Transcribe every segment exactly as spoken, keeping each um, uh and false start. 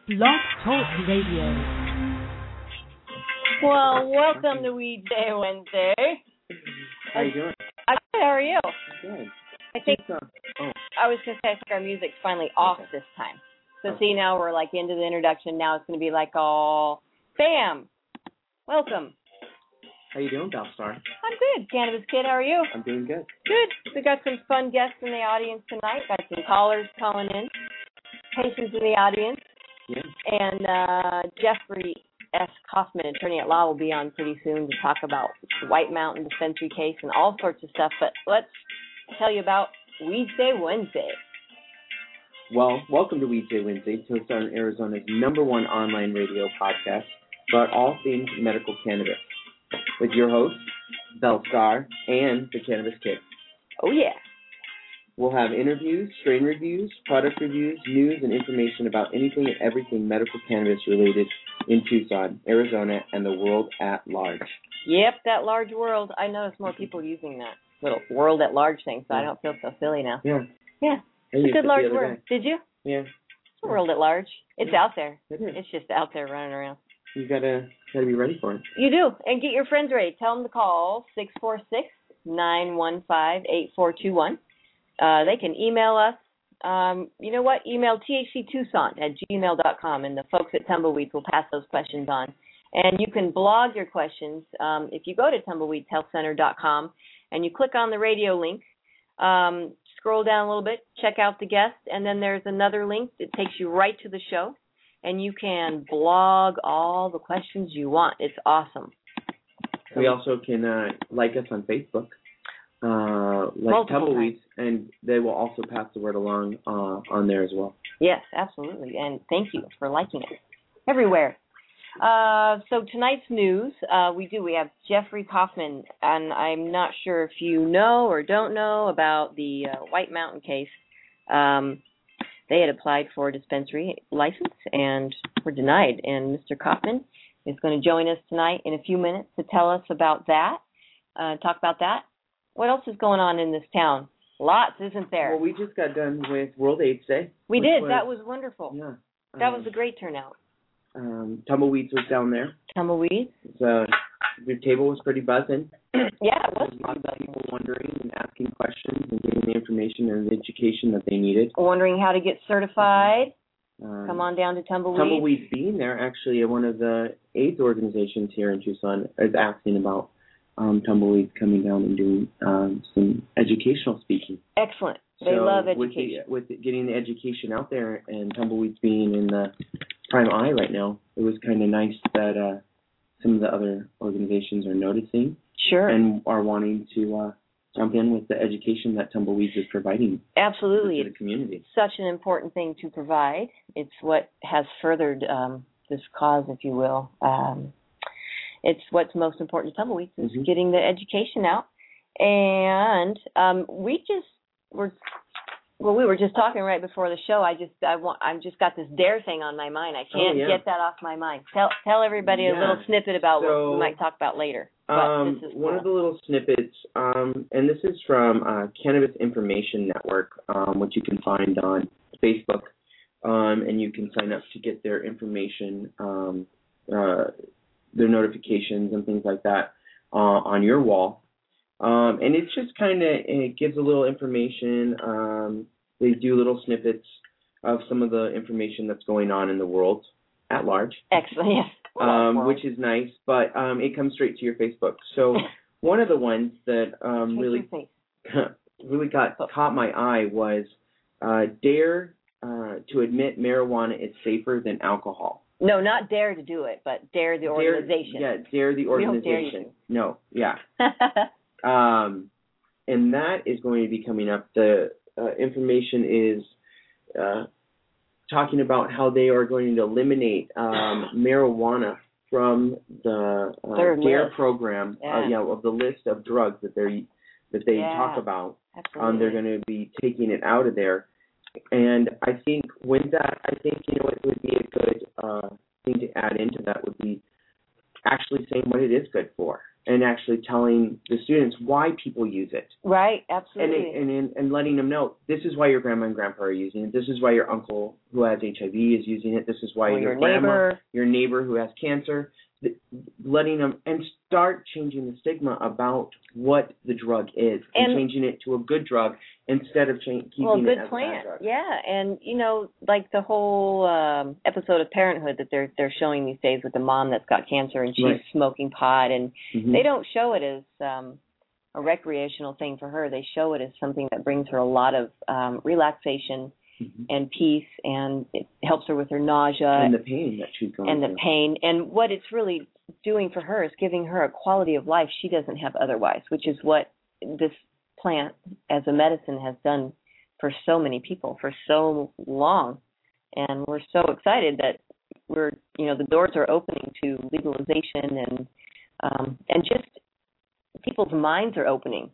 Blog Talk Radio. Well, welcome to Weed Day Wednesday. How you doing? I'm good. How are you? Good. I think uh, oh. I was going to say I think our music's finally off Okay. this time. So Okay. see, now we're like into the introduction. Now it's going to be like all, bam, welcome. How you doing, Bellstar? I'm good. Cannabis Kid, how are you? I'm doing good. Good. We got some fun guests in the audience tonight. Got some callers calling in, patients in the audience. Yeah. And uh, Jeffrey S. Kaufman, attorney at law, will be on pretty soon to talk about the White Mountain dispensary case and all sorts of stuff. But let's tell you about Weed Day Wednesday. Well, welcome to Weed Day Wednesday, Tucson, Arizona's number one online radio podcast about all things medical cannabis, with your host, Bellstar, and the Cannabis Kid. Oh, yeah. We'll have interviews, strain reviews, product reviews, news, and information about anything and everything medical cannabis related in Tucson, Arizona, and the world at large. Yep, that large world. I notice more people using that little world at large thing, so I don't feel so silly now. Yeah. Yeah. It's a good large word. Did you? Yeah. It's a world at large. It's yeah. out there. It is. It's just out there running around. You gotta gotta be ready for it. You do. And get your friends ready. Tell them to call six four six, nine one five, eight four two one. Uh, they can email us. Um, you know what? Email T H C Tucson at gmail dot com, and the folks at Tumbleweeds will pass those questions on. And you can blog your questions um, if you go to tumbleweeds health center dot com and you click on the radio link. Um, scroll down a little bit, check out the guest, and then there's another link that takes you right to the show, and you can blog all the questions you want. It's awesome. So we also can uh, like us on Facebook. Uh, like Tumbleweeds, and they will also pass the word along uh, on there as well. Yes, absolutely, and thank you for liking it everywhere. Uh, so tonight's news, uh, we do, we have Jeffrey Kaufman, and I'm not sure if you know or don't know about the uh, White Mountain case. Um, they had applied for a dispensary license and were denied, and Mister Kaufman is going to join us tonight in a few minutes to tell us about that, uh, talk about that. What else is going on in this town? Lots, isn't there? Well, we just got done with World AIDS Day. We did. Was, that was wonderful. Yeah. That um, was a great turnout. Um, Tumbleweeds was down there. Tumbleweeds. So the table was pretty buzzing. Yeah, it was. There was lots of people wondering and asking questions and getting the information and the education that they needed. Wondering how to get certified. Um, Come on down to Tumbleweeds. Tumbleweeds being there, actually, one of the AIDS organizations here in Tucson is asking about Um, Tumbleweeds coming down and doing um, some educational speaking. Excellent. They so love education. With, the, with getting the education out there and Tumbleweeds being in the prime eye right now, it was kind of nice that uh, some of the other organizations are noticing. Sure. And are wanting to uh, jump in with the education that Tumbleweeds is providing. Absolutely. To the community. It's such an important thing to provide. It's what has furthered um, this cause, if you will. Um, It's what's most important to Tumbleweeds is mm-hmm. getting the education out. And um, we just were, well, we were just talking right before the show. I just, I want, I've just got this dare thing on my mind. I can't oh, yeah. get that off my mind. Tell, tell everybody yeah. a little snippet about so, what we might talk about later. Um, this is one cool. of the little snippets, um, and this is from uh, Cannabis Information Network, um, which you can find on Facebook, um, and you can sign up to get their information. Um, uh, their notifications and things like that uh, on your wall. Um, and it's just kind of, it gives a little information. Um, they do little snippets of some of the information that's going on in the world at large. Excellent, yes. Um, which is nice, but um, it comes straight to your Facebook. So one of the ones that um, really really got caught my eye was uh, dare uh, to admit marijuana is safer than alcohol. No, not dare to do it, but dare the organization. Dare, yeah, dare the organization. We don't dare you. No, yeah. um, and that is going to be coming up. The uh, information is uh, talking about how they are going to eliminate um, marijuana from the uh, DARE program, yeah. Uh, you know, of the list of drugs that they that they yeah, talk about. Absolutely. Um, they're going to be taking it out of there. And I think with that, I think, you know, it would be a good uh, thing to add into that would be actually saying what it is good for. and actually telling the students why people use it. Right, absolutely. And, and, and letting them know, this is why your grandma and grandpa are using it. This is why your uncle who has H I V is using it. This is why or your, your grandma, neighbor. your neighbor who has cancer, letting them, and start changing the stigma about what the drug is, and, and changing it to a good drug instead of cha- keeping well, good it as plant. a bad drug. Yeah, and you know, like the whole um, episode of Parenthood that they're they're showing these days with the mom that's got cancer and she's right. smoking pot, and mm-hmm. they don't show it as um, a recreational thing for her. They show it as something that brings her a lot of um, relaxation mm-hmm. and peace, and it helps her with her nausea and the pain that she's going and through. the pain. And what it's really doing for her is giving her a quality of life she doesn't have otherwise, which is what this plant as a medicine has done for so many people for so long. And we're so excited that we're, you know, the doors are opening to legalization, and um, and just people's minds are opening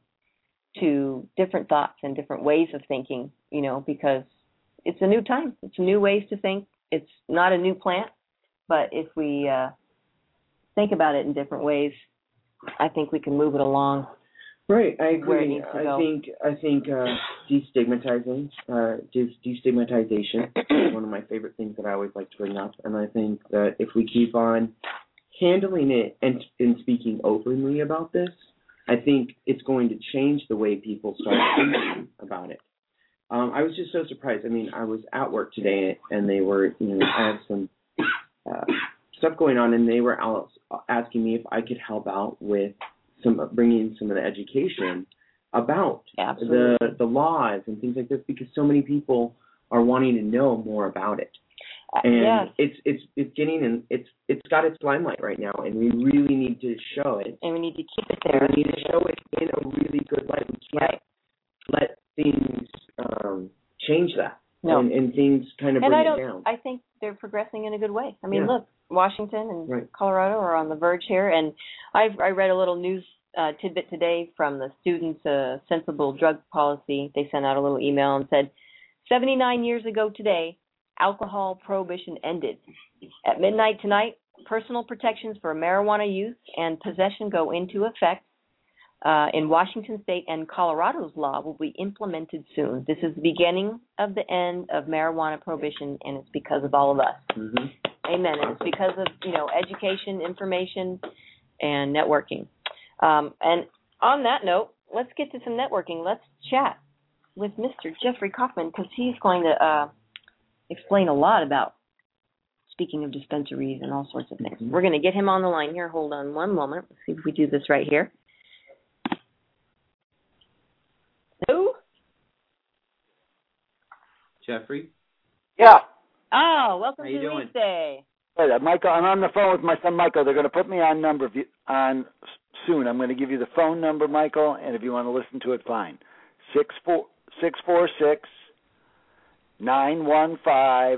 to different thoughts and different ways of thinking, you know, because it's a new time. It's new ways to think. It's not a new plant, but if we uh, think about it in different ways, I think we can move it along. Right, I where it agree. needs to I go. think I think uh, destigmatizing, uh, des- destigmatization is one of my favorite things that I always like to bring up, and I think that if we keep on handling it and, and speaking openly about this, I think it's going to change the way people start thinking about it. Um, I was just so surprised. I mean, I was at work today, and they were, you know, I had some uh, stuff going on, and they were out asking me if I could help out with some bringing some of the education about Absolutely. the the laws and things like this, because so many people are wanting to know more about it. And yes. it's it's it's getting in it's it's got its limelight right now, and we really need to show it. And we need to keep it there. And we need to show it in a really good light. We can't right. let things um, change that. No. And, and things kind of and bring I don't, it down. I think they're progressing in a good way. I mean, yeah. look, Washington and right. Colorado are on the verge here, and I've I read a little news uh, tidbit today from the Students' uh, Sensible Drug Policy. They sent out a little email and said, seventy-nine years ago today, alcohol prohibition ended. At midnight tonight, personal protections for marijuana use and possession go into effect. Uh, in Washington State and Colorado's law will be implemented soon. This is the beginning of the end of marijuana prohibition, and it's because of all of us. Mm-hmm. Amen. And it's because of, you know, education, information, and networking. Um, and on that note, let's get to some networking. Let's chat with Mister Jeffrey Kaufman, because he's going to uh, explain a lot about, speaking of dispensaries and all sorts of things. Mm-hmm. We're going to get him on the line here. Hold on one moment. Let's see if we do this right here. Who? Jeffrey? Yeah. Oh, welcome How to you doing? Weekday. Hey, Michael, I'm on the phone with my son Michael. They're going to put me on number if you, on soon. I'm going to give you the phone number, Michael, and if you want to listen to it, fine. Six four six four six nine one five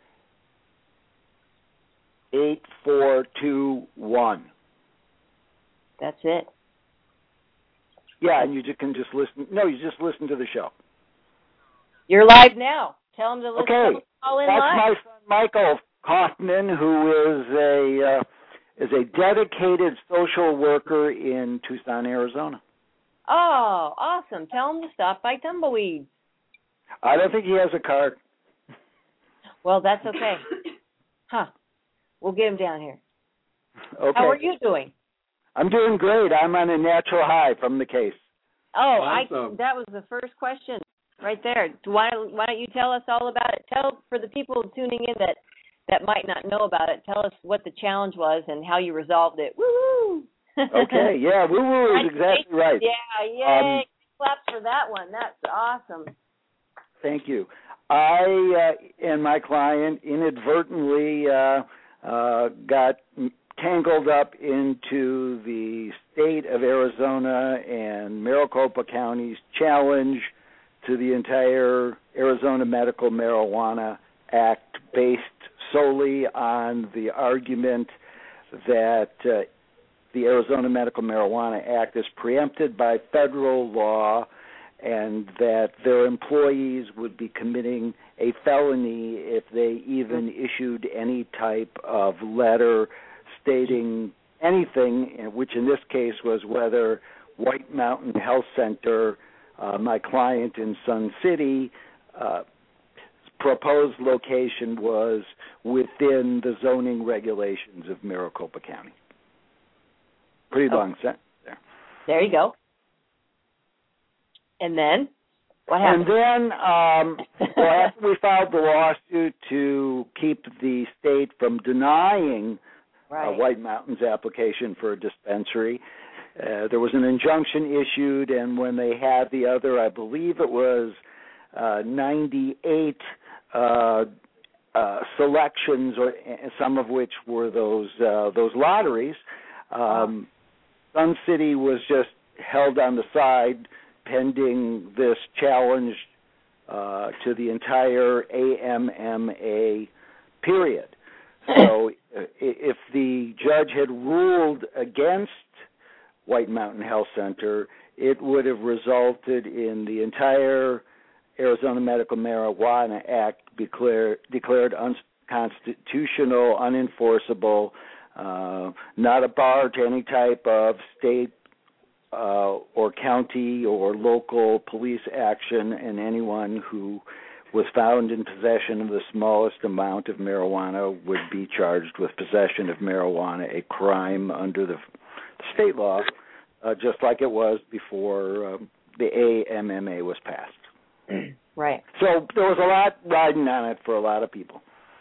eight four two one. That's it. Yeah, and you just can just listen. No, you just listen to the show. You're live now. Tell them to listen. Okay, to call in that's live. my son Michael Kaufman, who is a uh, is a dedicated social worker in Tucson, Arizona. Oh, awesome. Tell them to stop by Tumbleweeds. I don't think he has a card. Well, that's okay. Huh. We'll get him down here. Okay. How are you doing? I'm doing great. I'm on a natural high from the case. Oh, Awesome. I that was the first question right there. Why why don't you tell us all about it? Tell, for the people tuning in that, that might not know about it, tell us what the challenge was and how you resolved it. Woo-hoo! Okay, yeah, woo-woo is exactly right. Yeah, yay. Um, Claps for that one. That's awesome. Thank you. I uh, and my client inadvertently uh, uh, got tangled up into the state of Arizona and Maricopa County's challenge to the entire Arizona Medical Marijuana Act, based solely on the argument that uh, the Arizona Medical Marijuana Act is preempted by federal law, and that their employees would be committing a felony if they even issued any type of letter stating anything, which in this case was whether White Mountain Health Center, uh, my client in Sun City, uh, proposed location was within the zoning regulations of Maricopa County. Pretty long oh. sentence there. There you go. And then what happened? And then um, well, after we filed the lawsuit to keep the state from denying right. uh, White Mountain's application for a dispensary, uh, there was an injunction issued, and when they had the other, I believe it was uh, ninety-eight uh, uh, selections, or some of which were those uh, those lotteries, um, Sun City was just held on the side pending this challenge uh, to the entire A M M A period. So if the judge had ruled against White Mountain Health Center, it would have resulted in the entire Arizona Medical Marijuana Act declare, declared unconstitutional, unenforceable, uh, not a bar to any type of state uh, or county or local police action, and anyone who was found in possession of the smallest amount of marijuana would be charged with possession of marijuana, a crime under the state law, uh, just like it was before um, the A M M A was passed. Right. So there was a lot riding on it for a lot of people.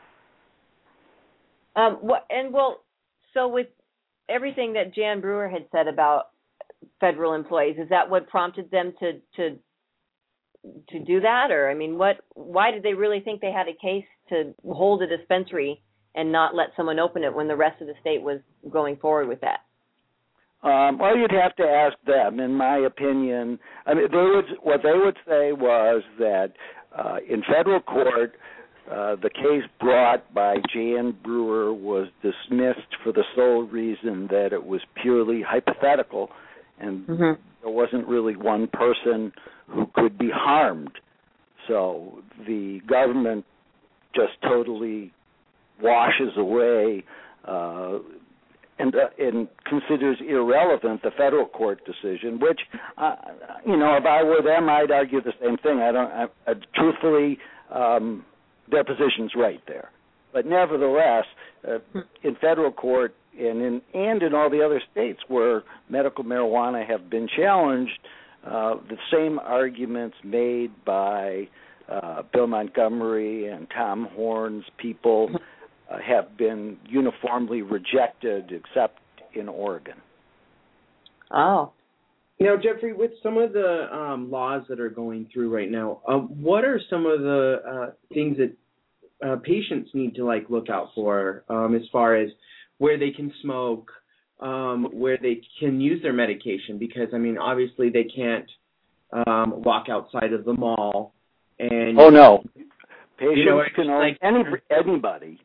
Um, what, and well, so with everything that Jan Brewer had said about federal employees, is that what prompted them to to to do that? Or I mean, what? Why did they really think they had a case to hold a dispensary and not let someone open it when the rest of the state was going forward with that? Um, well, you'd have to ask them. In my opinion, I mean, they would, what they would say was that uh, in federal court, uh, the case brought by Jan Brewer was dismissed for the sole reason that it was purely hypothetical, and mm-hmm. there wasn't really one person who could be harmed. So the government just totally washes away uh, and, uh, and considers irrelevant the federal court decision, which, uh, you know, if I were them, I'd argue the same thing. I don't, I, I, truthfully, um, their position's right there. But nevertheless, uh, in federal court and in and in all the other states where medical marijuana have been challenged, uh, the same arguments made by uh, Bill Montgomery and Tom Horn's people uh, have been uniformly rejected, except in Oregon. Oh. You know, Jeffrey, with some of the um, laws that are going through right now, uh, what are some of the uh, things that uh, patients need to like look out for um, as far as where they can smoke, um, where they can use their medication? Because I mean, obviously they can't um, walk outside of the mall. And oh no, patients you know, can only like, any anybody,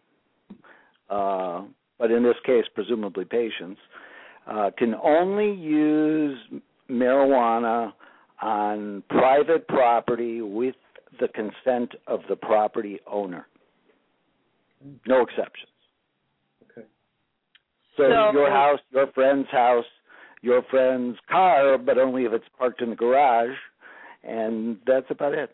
uh, but in this case, presumably patients, uh, can only use marijuana on private property with the consent of the property owner. No exceptions. Okay. So, so your house, your friend's house, your friend's car, but only if it's parked in the garage, and that's about it.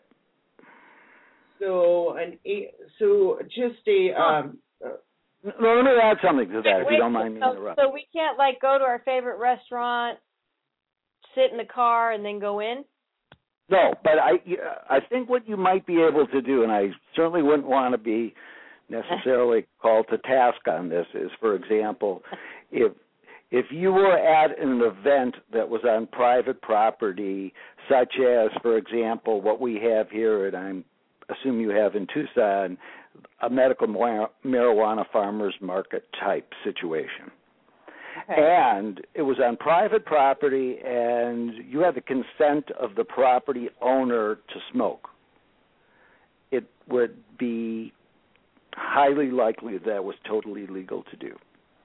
So an so just a um. Uh, no, let me add something to that, wait, if you don't mind me so, interrupting. So we can't like go to our favorite restaurant, sit in the car, and then go in? No, but I I think what you might be able to do, and I certainly wouldn't want to be necessarily called to task on this, is, for example, if if you were at an event that was on private property, such as, for example, what we have here, and I assume you have in Tucson, a medical mar- marijuana farmers market type situation. Okay. And it was on private property, and you had the consent of the property owner to smoke. It would be highly likely that was totally legal to do.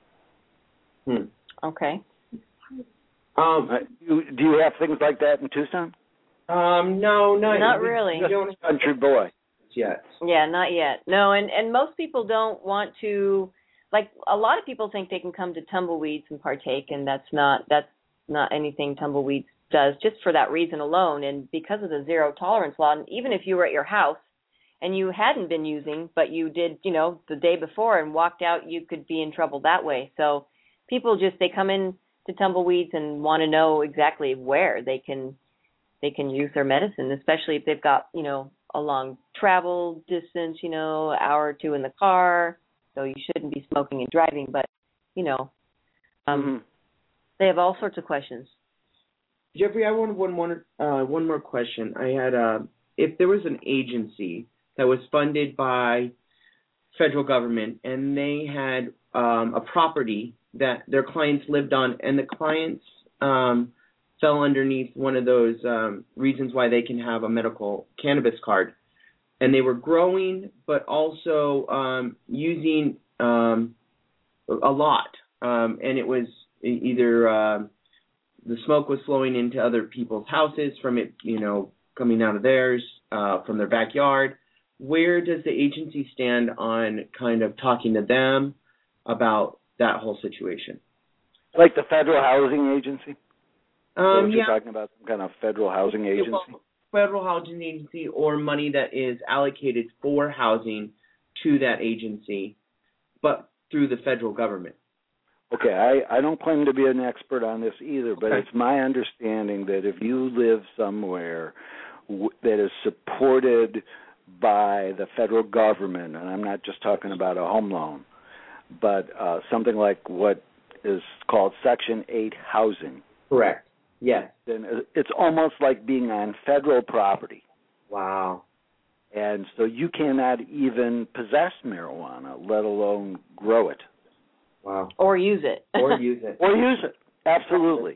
Hmm. Okay. Um, uh, do, do you have things like that in Tucson? Um, no, not, not we, really. We don't country boy. Yet. Yeah, not yet. No, and, and most people don't want to like a lot of people think they can come to Tumbleweeds and partake, and that's not that's not anything Tumbleweeds does, just for that reason alone. And because of the zero tolerance law, and even if you were at your house and you hadn't been using, but you did, you know, the day before and walked out, you could be in trouble that way. So people just, they come in to Tumbleweeds and want to know exactly where they can they can use their medicine, especially if they've got, you know, a long travel distance, you know, an hour or two in the car. So you shouldn't be smoking and driving, but, you know, um, mm-hmm. they have all sorts of questions. Jeffrey, I wanted one more, uh, one more question. I had, uh, if there was an agency that was funded by federal government and they had um, a property that their clients lived on, and the clients um, fell underneath one of those um, reasons why they can have a medical cannabis card, and they were growing but also um, using um, a lot, um, and it was either uh, the smoke was flowing into other people's houses from it, you know, coming out of theirs, uh, from their backyard. Where does the agency stand on kind of talking to them about that whole situation? Like the Federal Housing Agency? Um, what yeah. You're talking about some kind of federal housing agency? Well, federal housing agency, or money that is allocated for housing to that agency, but through the federal government. Okay, I, I don't claim to be an expert on this either, but okay. It's my understanding that if you live somewhere w- that is supported by the federal government, and I'm not just talking about a home loan, but uh, something like what is called Section eight housing. Correct. Yes. Then it's almost like being on federal property. Wow. And so you cannot even possess marijuana, let alone grow it. Wow. Or use it. Or use it. Or use it. Absolutely.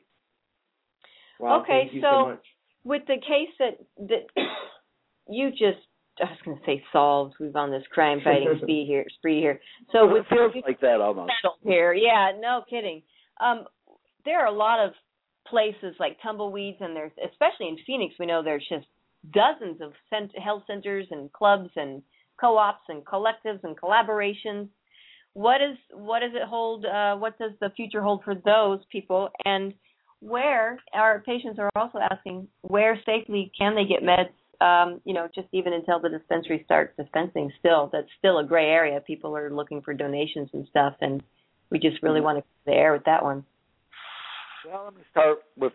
Wow. Okay, Thank you so, so much. With the case that that you just, I was going to say solved. We've on this crime fighting spree here. Spree here. So well, with it feels like that almost. Here, yeah, no kidding. Um, there are a lot of places like Tumbleweeds, and there's, especially in Phoenix, we know there's just dozens of cent- health centers and clubs and co-ops and collectives and collaborations. What is what does it hold? Uh, what does the future hold for those people? And where our patients are also asking, where safely can they get meds? Um, you know, just even until the dispensary starts dispensing. Still, that's still a gray area. People are looking for donations and stuff, and we just really want to clear the air with that one. Well, let me start with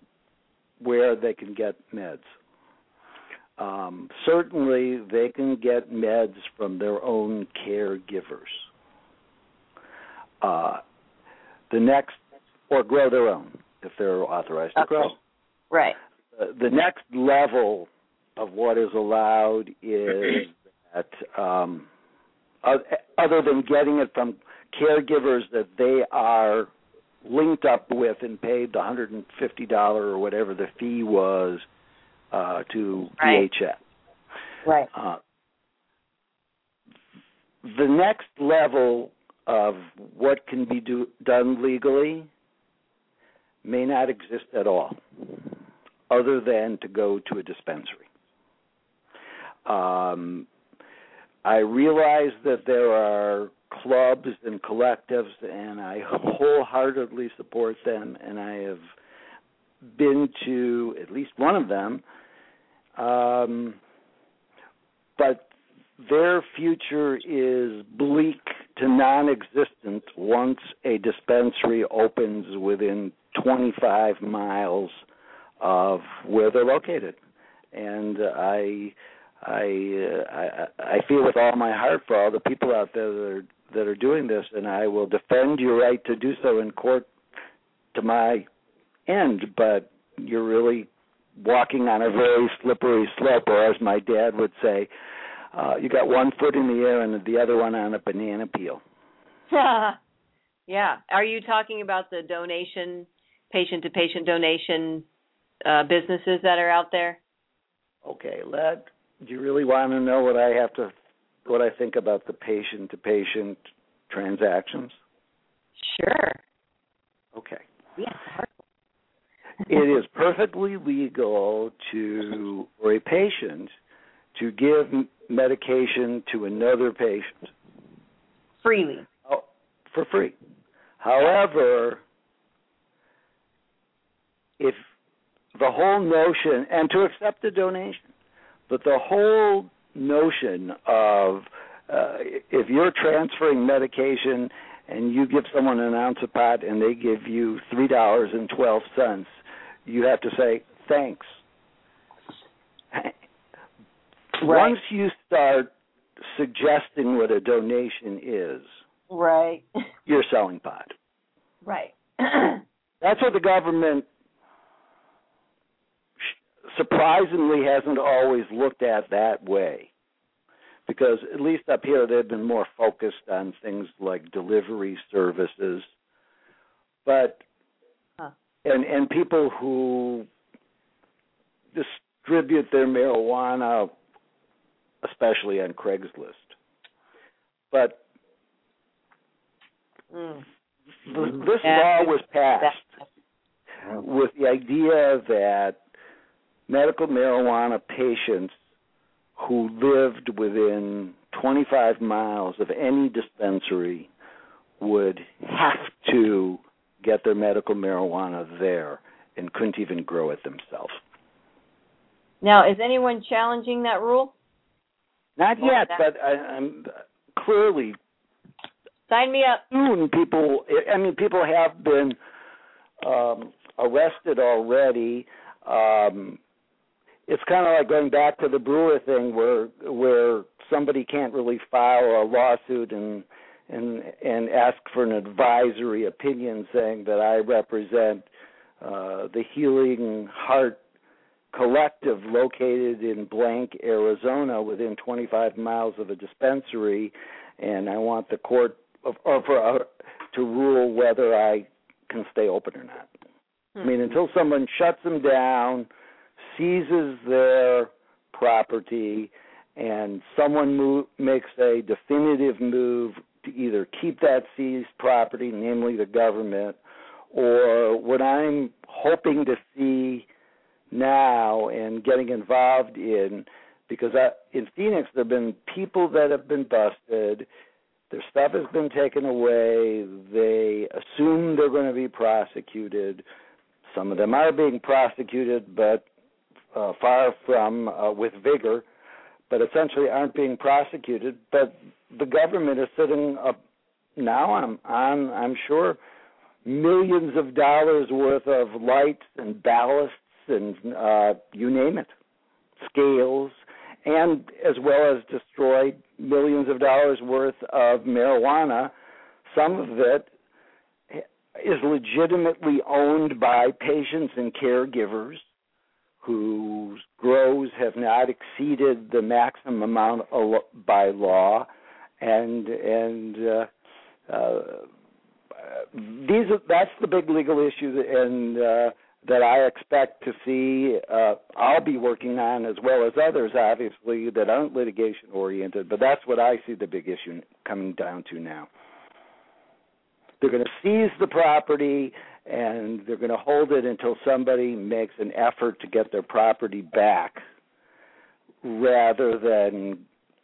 where they can get meds. Um, certainly, they can get meds from their own caregivers. Uh, the next, or grow their own if they're authorized to okay. grow. Right. Uh, the next level of what is allowed is that, um, other than getting it from caregivers that they are linked up with and paid the one hundred fifty dollars or whatever the fee was uh, to right. D H S. Right. Uh, the next level of what can be do, done legally may not exist at all, other than to go to a dispensary. Um, I realize that there are clubs and collectives, and I wholeheartedly support them, and I have been to at least one of them, um, but their future is bleak to non-existent once a dispensary opens within twenty-five miles of where they're located. And I, I, uh, I, I feel with all my heart for all the people out there that are, that are doing this, and I will defend your right to do so in court to my end, but you're really walking on a very slippery slope, or as my dad would say, Uh, you got one foot in the air and the other one on a banana peel. Yeah. Are you talking about the donation, patient-to-patient donation uh, businesses that are out there? Okay, Led, do you really want to know what I have to, what I think about the patient-to-patient transactions? Sure. Okay. Yes. It is perfectly legal to, for a patient to give medication to another patient. Freely. Oh, for free. However, if the whole notion, and to accept the donation, but the whole notion of uh, if you're transferring medication and you give someone an ounce of pot and they give you three dollars and twelve cents, you have to say thanks. Right. Once you start suggesting what a donation is, right, you're selling pot. Right. That's what the government surprisingly hasn't always looked at that way. Because at least up here they've been more focused on things like delivery services. But huh. and and people who distribute their marijuana, especially on Craigslist. But mm. this law was passed with the idea that medical marijuana patients who lived within twenty-five miles of any dispensary would have to get their medical marijuana there and couldn't even grow it themselves. Now, is anyone challenging that rule? Not yet, but I, I'm clearly. Sign me up. Soon, people. I mean, people have been um, arrested already. Um, it's kind of like going back to the Brewer thing, where where somebody can't really file a lawsuit and and and ask for an advisory opinion saying that I represent uh, the Healing Heart Collective located in blank, Arizona, within twenty-five miles of a dispensary, and I want the court of, or for, uh, to rule whether I can stay open or not. Hmm. I mean, until someone shuts them down, seizes their property, and someone move, makes a definitive move to either keep that seized property, namely the government, or what I'm hoping to see now and getting involved in, because I, in Phoenix there have been people that have been busted, their stuff has been taken away, they assume they're going to be prosecuted. Some of them are being prosecuted, but uh, far from uh, with vigor, but essentially aren't being prosecuted. But the government is sitting up now on, on I'm sure, millions of dollars worth of lights and ballasts and uh, you name it, scales, and as well as destroyed millions of dollars worth of marijuana. Some of it is legitimately owned by patients and caregivers whose grows have not exceeded the maximum amount by law, and and uh, uh, these are, that's the big legal issue, and uh, that I expect to see, uh, I'll be working on, as well as others, obviously, that aren't litigation-oriented, but that's what I see the big issue coming down to now. They're going to seize the property, and they're going to hold it until somebody makes an effort to get their property back, rather than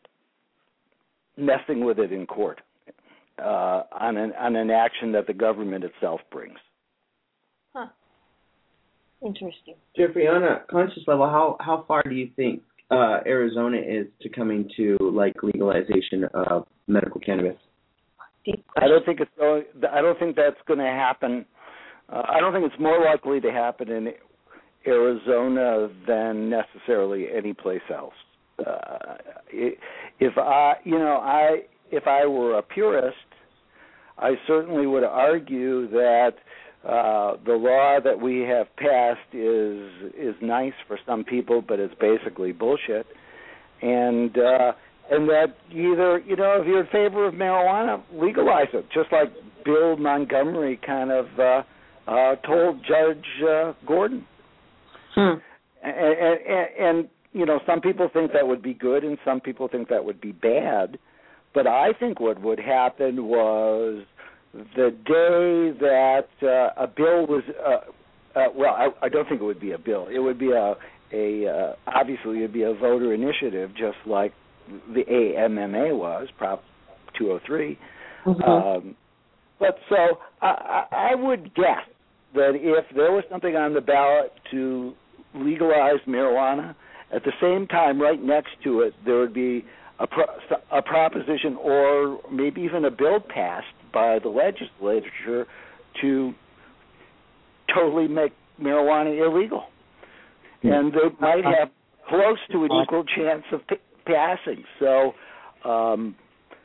messing with it in court uh, on, an, on an action that the government itself brings. Huh. Interesting. Jeffrey, on a conscious level, how, how far do you think uh, Arizona is to coming to like legalization of medical cannabis? I don't think it's going, I don't think that's going to happen. Uh, I don't think it's more likely to happen in Arizona than necessarily any place else. Uh, if I, you know, I if I were a purist, I certainly would argue that Uh, the law that we have passed is is nice for some people, but it's basically bullshit. And uh, and that either, you know, if you're in favor of marijuana, legalize it, just like Bill Montgomery kind of uh, uh, told Judge uh, Gordon. Hmm. And, and, and, you know, some people think that would be good and some people think that would be bad. But I think what would happen was the day that uh, a bill was, uh, uh, well, I, I don't think it would be a bill. It would be a, a uh, obviously it would be a voter initiative, just like the A M M A was, Prop two oh three. Mm-hmm. Um, but so I, I would guess that if there was something on the ballot to legalize marijuana, at the same time, right next to it, there would be a, pro, a proposition or maybe even a bill passed by the legislature to totally make marijuana illegal. And they might have close to an equal chance of p- passing. So um,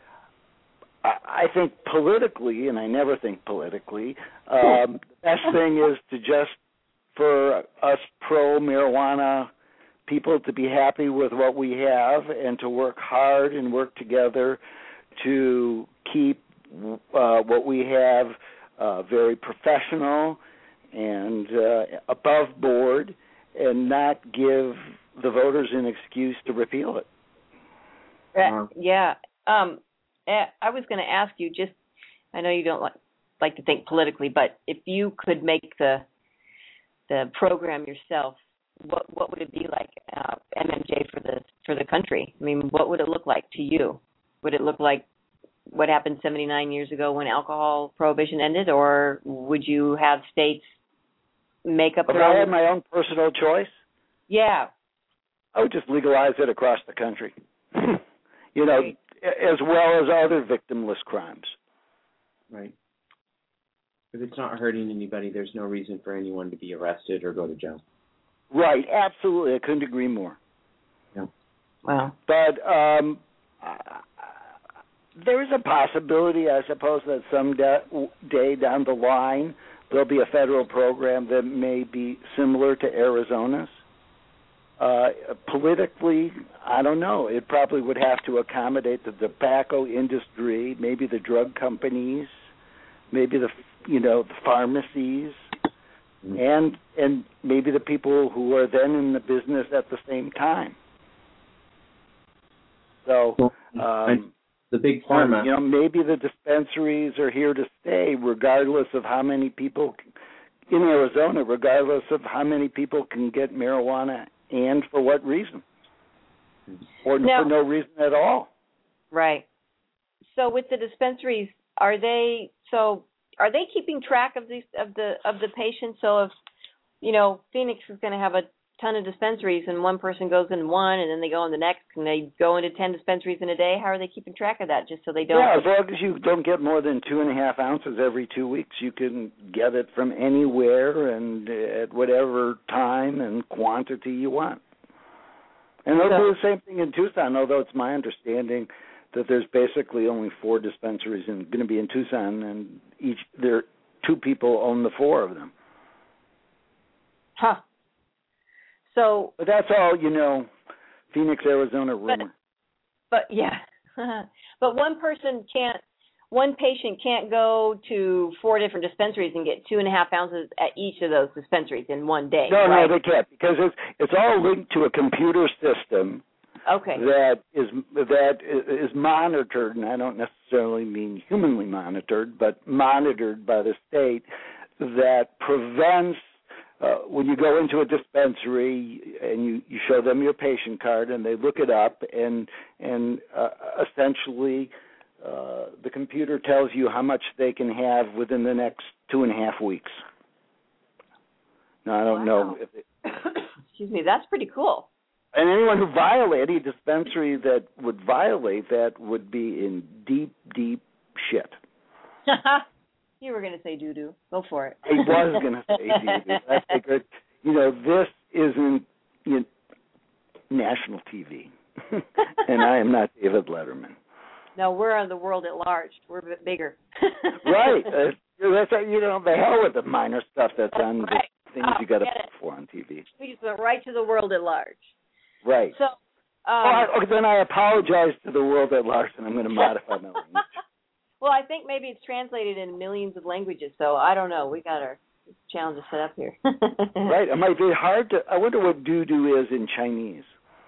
I, I think politically, and I never think politically, um, the best thing is to just, for us pro-marijuana people to be happy with what we have and to work hard and work together to keep uh, what we have uh, very professional and uh, above board and not give the voters an excuse to repeal it. Uh, yeah. Um, I was going to ask you, just, I know you don't like, like to think politically, but if you could make the the program yourself, what what would it be like, uh, M M J for the for the country? I mean, what would it look like to you? Would it look like what happened seventy-nine years ago when alcohol prohibition ended, or would you have states make up If their I own? had my own personal choice, Yeah. I would just legalize it across the country. You know, Right. as well as other victimless crimes. Right. If it's not hurting anybody, there's no reason for anyone to be arrested or go to jail. Right, absolutely. I couldn't agree more. Yeah. Wow. But um, uh, there is a possibility, I suppose, that some de- day down the line there'll be a federal program that may be similar to Arizona's. Uh, politically, I don't know. It probably would have to accommodate the tobacco industry, maybe the drug companies, maybe the you know the pharmacies, mm-hmm. and and maybe the people who are then in the business at the same time. So um, the big pharma, you know, maybe the dispensaries are here to stay, regardless of how many people in Arizona, regardless of how many people can get marijuana. And for what reason? Or now, for no reason at all. Right. So with the dispensaries, are they so are they keeping track of these of the of the patients? So if you know Phoenix is going to have a ton of dispensaries, and one person goes in one, and then they go in the next, and they go into ten dispensaries in a day. How are they keeping track of that? Just so they don't. Yeah, as long as you don't get more than two and a half ounces every two weeks, you can get it from anywhere and at whatever time and quantity you want. And they'll do the same thing in Tucson, although it's my understanding that there's basically only four dispensaries and going to be in Tucson, and each there two people own the four of them. Huh. So, but that's all, you know, Phoenix, Arizona rumor. But, but yeah, but one person can't, one patient can't go to four different dispensaries and get two and a half ounces at each of those dispensaries in one day. No, right? no, they can't, because it's it's all linked to a computer system. Okay. That is that is monitored, and I don't necessarily mean humanly monitored, but monitored by the state, that prevents. Uh, when you go into a dispensary and you, you show them your patient card and they look it up, and and uh, essentially uh, the computer tells you how much they can have within the next two and a half weeks. Now, I don't wow. know if it, excuse me, that's pretty cool. And anyone who violates, any dispensary that would violate that would be in deep, deep shit. You were going to say doo-doo. Go for it. I was going to say doo-doo. I figured, you know, this isn't you know, national T V, and I am not David Letterman. No, we're on the world at large. We're a bit bigger. Right. Uh, that's you know, the hell with the minor stuff that's on right. the things oh, you got to pay for on T V. We just went right to the world at large. Right. So, um, oh, I, okay, then I apologize to the world at large, and I'm going to modify my language. Well, I think maybe it's translated in millions of languages, so I don't know. We got our challenges set up here. Right. It might be hard to. I wonder what doo-doo is in Chinese.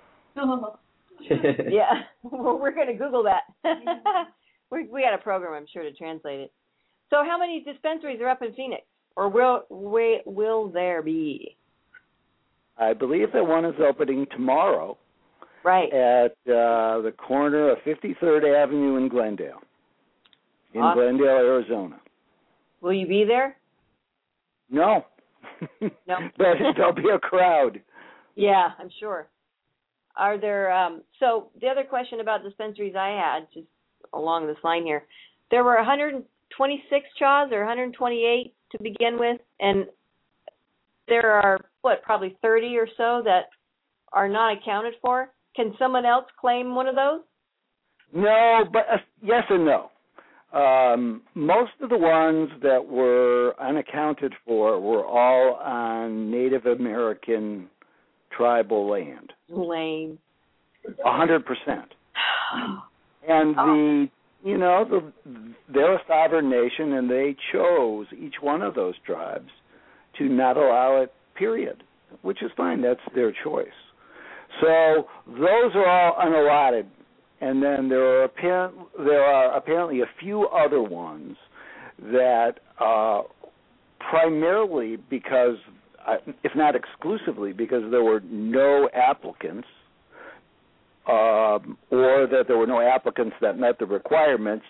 Yeah. Well, we're going to Google that. we we got a program, I'm sure, to translate it. So, how many dispensaries are up in Phoenix, or will will, will there be? I believe that one is opening tomorrow. Right. At uh, the corner of fifty-third Avenue in Glendale. In awesome. Glendale, Arizona. Will you be there? No. No. But there'll be a crowd. Yeah, I'm sure. Are there, um, so the other question about dispensaries I had, just along this line here, there were one hundred twenty-six C H As or one hundred twenty-eight to begin with, and there are, what, probably thirty or so that are not accounted for. Can someone else claim one of those? No, but uh, yes and no. Um, most of the ones that were unaccounted for were all on Native American tribal land. Lame. A hundred percent. And the, you know, the, they're a sovereign nation, and they chose each one of those tribes to not allow it, period, which is fine. That's their choice. So those are all unallotted. And then there are apparent, there are apparently a few other ones that uh, primarily because, uh, if not exclusively, because there were no applicants, um, or that there were no applicants that met the requirements,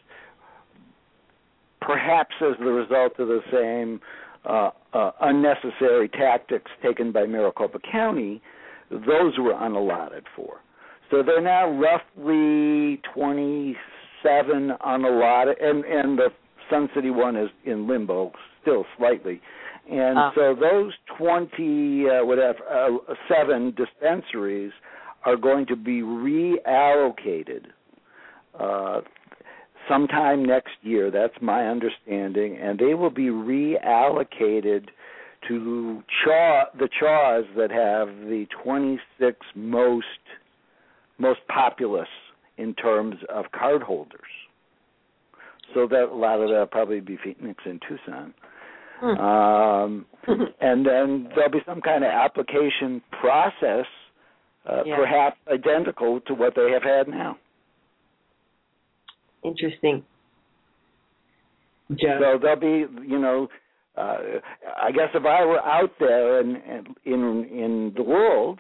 perhaps as the result of the same uh, uh, unnecessary tactics taken by Maricopa County, those were unallotted for. So they're now roughly twenty-seven unallotted, and, and the Sun City one is in limbo still slightly. And uh. so those twenty, uh, whatever, uh, seven dispensaries are going to be reallocated uh, sometime next year. That's my understanding. And they will be reallocated to C H A, the C H As that have the twenty-six most most populous in terms of card holders. So that a lot of that will probably be Phoenix and Tucson. Mm. Um, and then there'll be some kind of application process, uh, yeah. perhaps identical to what they have had now. Interesting. Yeah. So there'll be, you know, uh, I guess if I were out there in in, in the world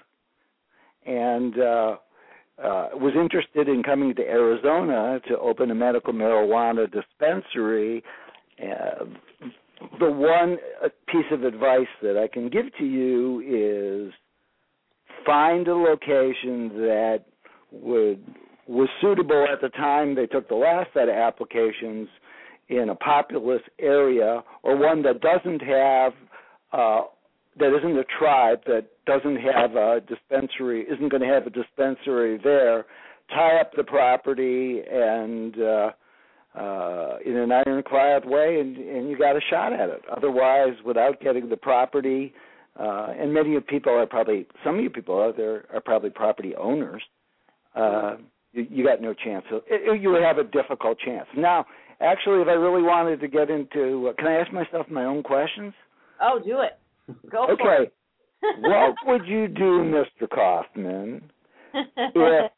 and uh, Uh, was interested in coming to Arizona to open a medical marijuana dispensary, uh, the one piece of advice that I can give to you is find a location that would was suitable at the time they took the last set of applications in a populous area, or one that doesn't have uh, that isn't a tribe that doesn't have a dispensary, isn't going to have a dispensary there, tie up the property and uh, uh, in an ironclad way, and, and you got a shot at it. Otherwise, without getting the property, uh, and many of people are probably, some of you people out there are probably property owners, uh, you, you got no chance. Of, it, you would have a difficult chance. Now, actually, if I really wanted to get into, uh, can I ask myself my own questions? Oh, do it. Go okay. for it. What would you do, Mister Kaufman, if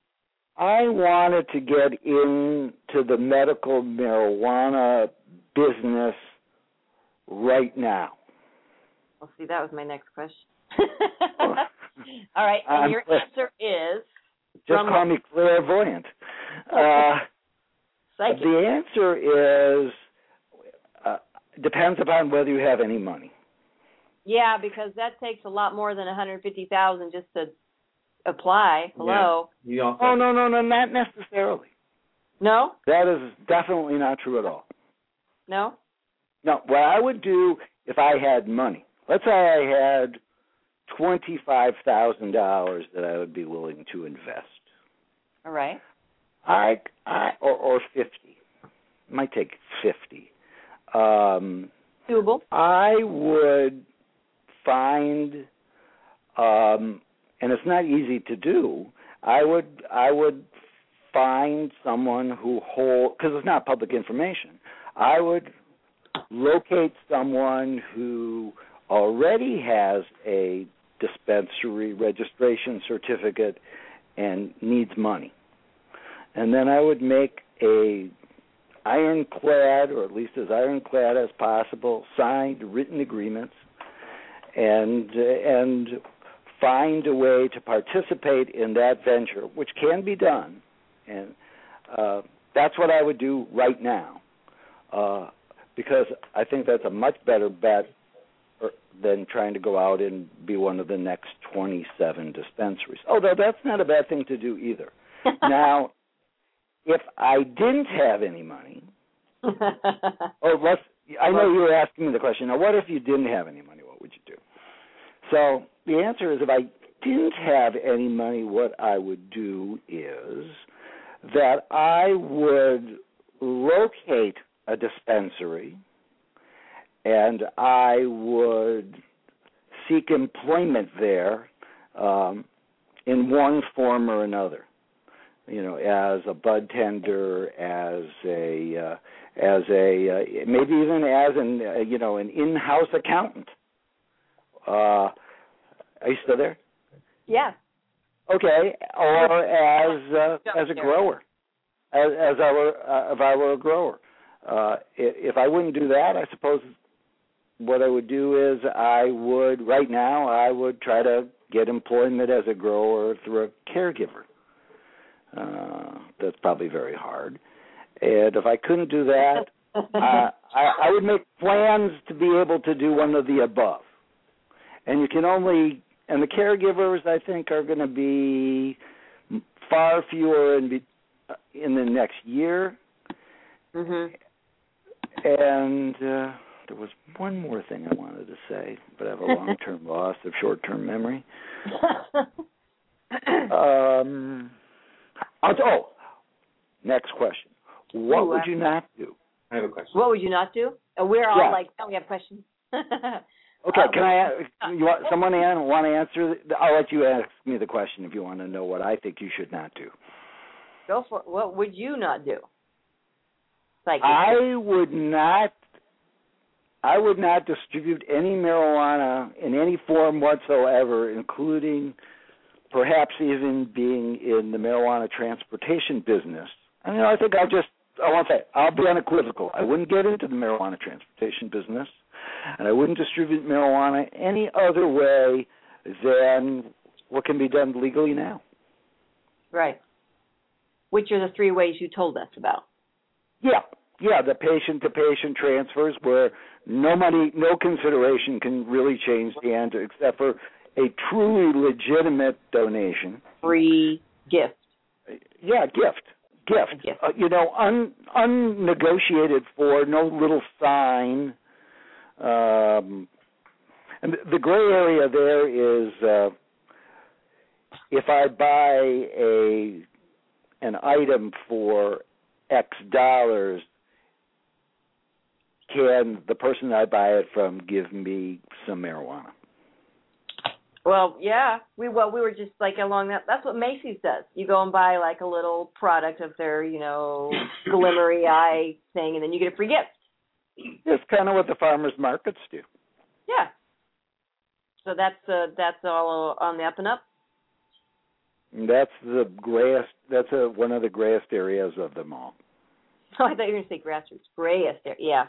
I wanted to get into the medical marijuana business right now? Well, see, that was my next question. All right, and um, your answer is? Just call me clairvoyant. Uh, the answer is, uh, depends upon whether you have any money. Yeah, because that takes a lot more than one hundred fifty thousand dollars just to apply. Hello. Yeah. You also oh no, no, no, not necessarily. No? That is definitely not true at all. No? No. What I would do if I had money, let's say I had twenty-five thousand dollars that I would be willing to invest. All right. I, I or, or fifty. It might take fifty. Um, Doable. I would find, um, and it's not easy to do. I would I would find someone who hold, because it's not public information. I would locate someone who already has a dispensary registration certificate and needs money, and then I would make a ironclad, or at least as ironclad as possible, signed written agreements, and uh, and find a way to participate in that venture, which can be done, and uh, that's what I would do right now. Uh, because I think that's a much better bet than trying to go out and be one of the next twenty-seven dispensaries. Although that's not a bad thing to do either. Now, if I didn't have any money, oh, let's, I know you were asking me the question. Now, what if you didn't have any money? What would you do? So the answer is, if I didn't have any money, what I would do is that I would locate a dispensary and I would seek employment there um, in one form or another. You know, as a bud tender, as a, uh, as a, uh, maybe even as an, uh, you know, an in-house accountant. Uh, are you still there? Yeah. Okay, or as uh, as a grower, as, as I were uh, if I were a grower. Uh, if I wouldn't do that, I suppose what I would do is I would, right now, I would try to get employment as a grower through a caregiver. Uh, that's probably very hard. And if I couldn't do that, uh, I, I would make plans to be able to do one of the above. And you can only, and the caregivers, I think, are going to be far fewer in, be, in the next year. Mm-hmm. And uh, there was one more thing I wanted to say, but I have a long-term loss of short-term memory. um, oh, next question. What Ooh, would you not do? I have a question. What would you not do? Uh, we're all Yeah. like, oh, we have questions. Okay, uh, can I? You want, someone want to answer? I'll let you ask me the question if you want to know what I think you should not do. Go for it. What would you not do? Like I would not. I would not distribute any marijuana in any form whatsoever, including perhaps even being in the marijuana transportation business. I mean, I think I'll just. I won't say. I'll be unequivocal. I wouldn't get into the marijuana transportation business, and I wouldn't distribute marijuana any other way than what can be done legally now. Right. Which are the three ways you told us about? Yeah, yeah, the patient-to-patient transfers where no money, no consideration can really change the answer except for a truly legitimate donation. Free gift. Yeah, gift. Gift. gift. Uh, you know, un, unnegotiated for, no little sign. Um, and the gray area there is uh, if I buy a an item for X dollars, can the person I buy it from give me some marijuana? Well, yeah. We well, we were just like along that. That's what Macy's does. You go and buy like a little product of their, you know, glimmery eye thing, and then you get a free gift. It's kind of what the farmers markets do. Yeah. So that's uh, that's all on the up and up. And that's the grayest. That's a, one of the grayest areas of them all. Oh, I thought you were going to say grassroots. Grayest there. Yeah.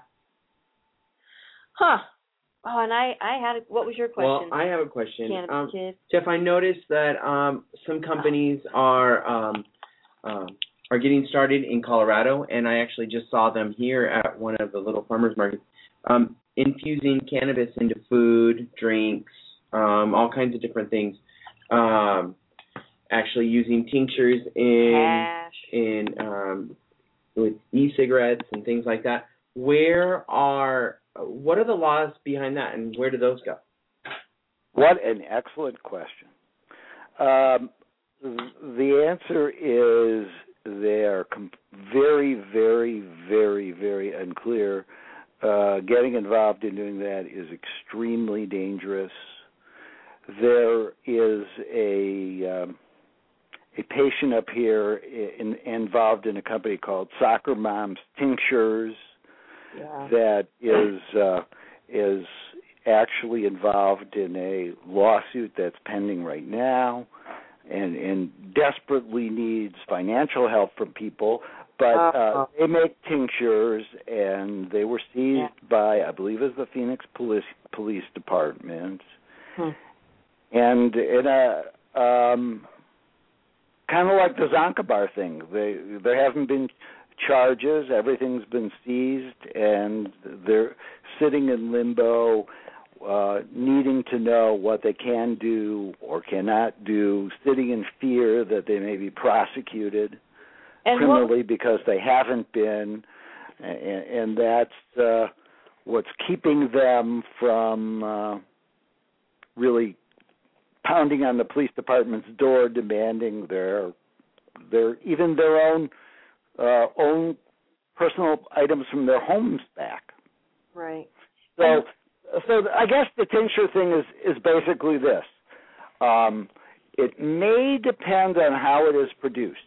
Huh. Oh, and I, I had a, what was your question? Well, I have a question. Cannabis Um, Kid. Jeff, I noticed that um, some companies are um, um, are getting started in Colorado, and I actually just saw them here at one of the little farmers markets, um, infusing cannabis into food, drinks, um, all kinds of different things. Um, actually using tinctures in Hash. in um, with e-cigarettes and things like that. Where are what are the laws behind that, and where do those go? What an excellent question. Um, the answer is they are com- very, very, very, very unclear. Uh, getting involved in doing that is extremely dangerous. There is a um, a patient up here in, involved in a company called Soccer Moms Tinctures. Yeah. That is uh, is actually involved in a lawsuit that's pending right now, and, and desperately needs financial help from people. But uh, they make tinctures, and they were seized yeah. by, I believe, it was the Phoenix Police Police Department, hmm. and in a um, kind of like the Zonka Bar thing, they there haven't been charges. Everything's been seized, and they're sitting in limbo, uh, needing to know what they can do or cannot do, sitting in fear that they may be prosecuted and criminally what, because they haven't been, and, and that's uh, what's keeping them from uh, really pounding on the police department's door, demanding their their even their own uh, own personal items from their homes back. Right. So, and, so I guess the tincture thing is is basically this. Um, it may depend on how it is produced.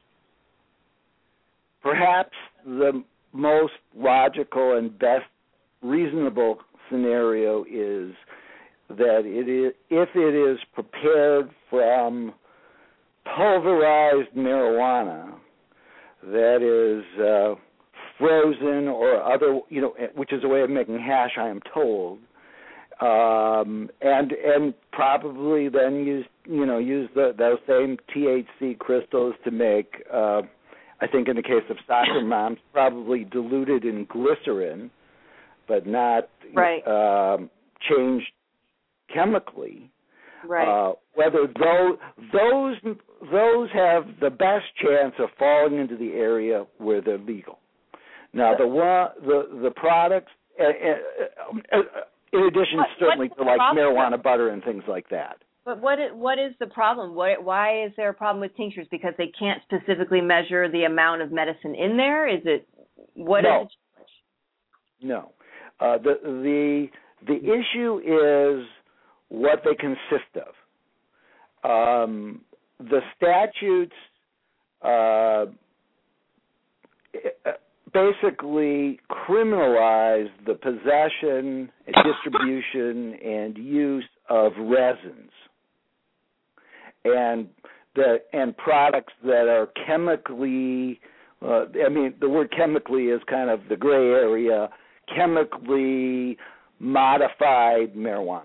Perhaps the most logical and best reasonable scenario is that it is, if it is prepared from pulverized marijuana that is uh, frozen or other, you know, which is a way of making hash, I am told, um, and and probably then use, you know, use the, those same T H C crystals to make. Uh, I think in the case of soccer moms, probably diluted in glycerin, but not right. um, changed chemically. Right. Uh, whether those those those have the best chance of falling into the area where they're legal. Now the one the the products, uh, uh, uh, in addition what, certainly to like marijuana butter and things like that. But what is, what is the problem? What, why is there a problem with tinctures? Because they can't specifically measure the amount of medicine in there? Is it what no. is the challenge? No. Uh, the the the issue is what they consist of. Um, the statutes uh, basically criminalize the possession, distribution, and use of resins and the and products that are chemically. Uh, I mean, the word chemically is kind of the gray area. Chemically modified marijuana.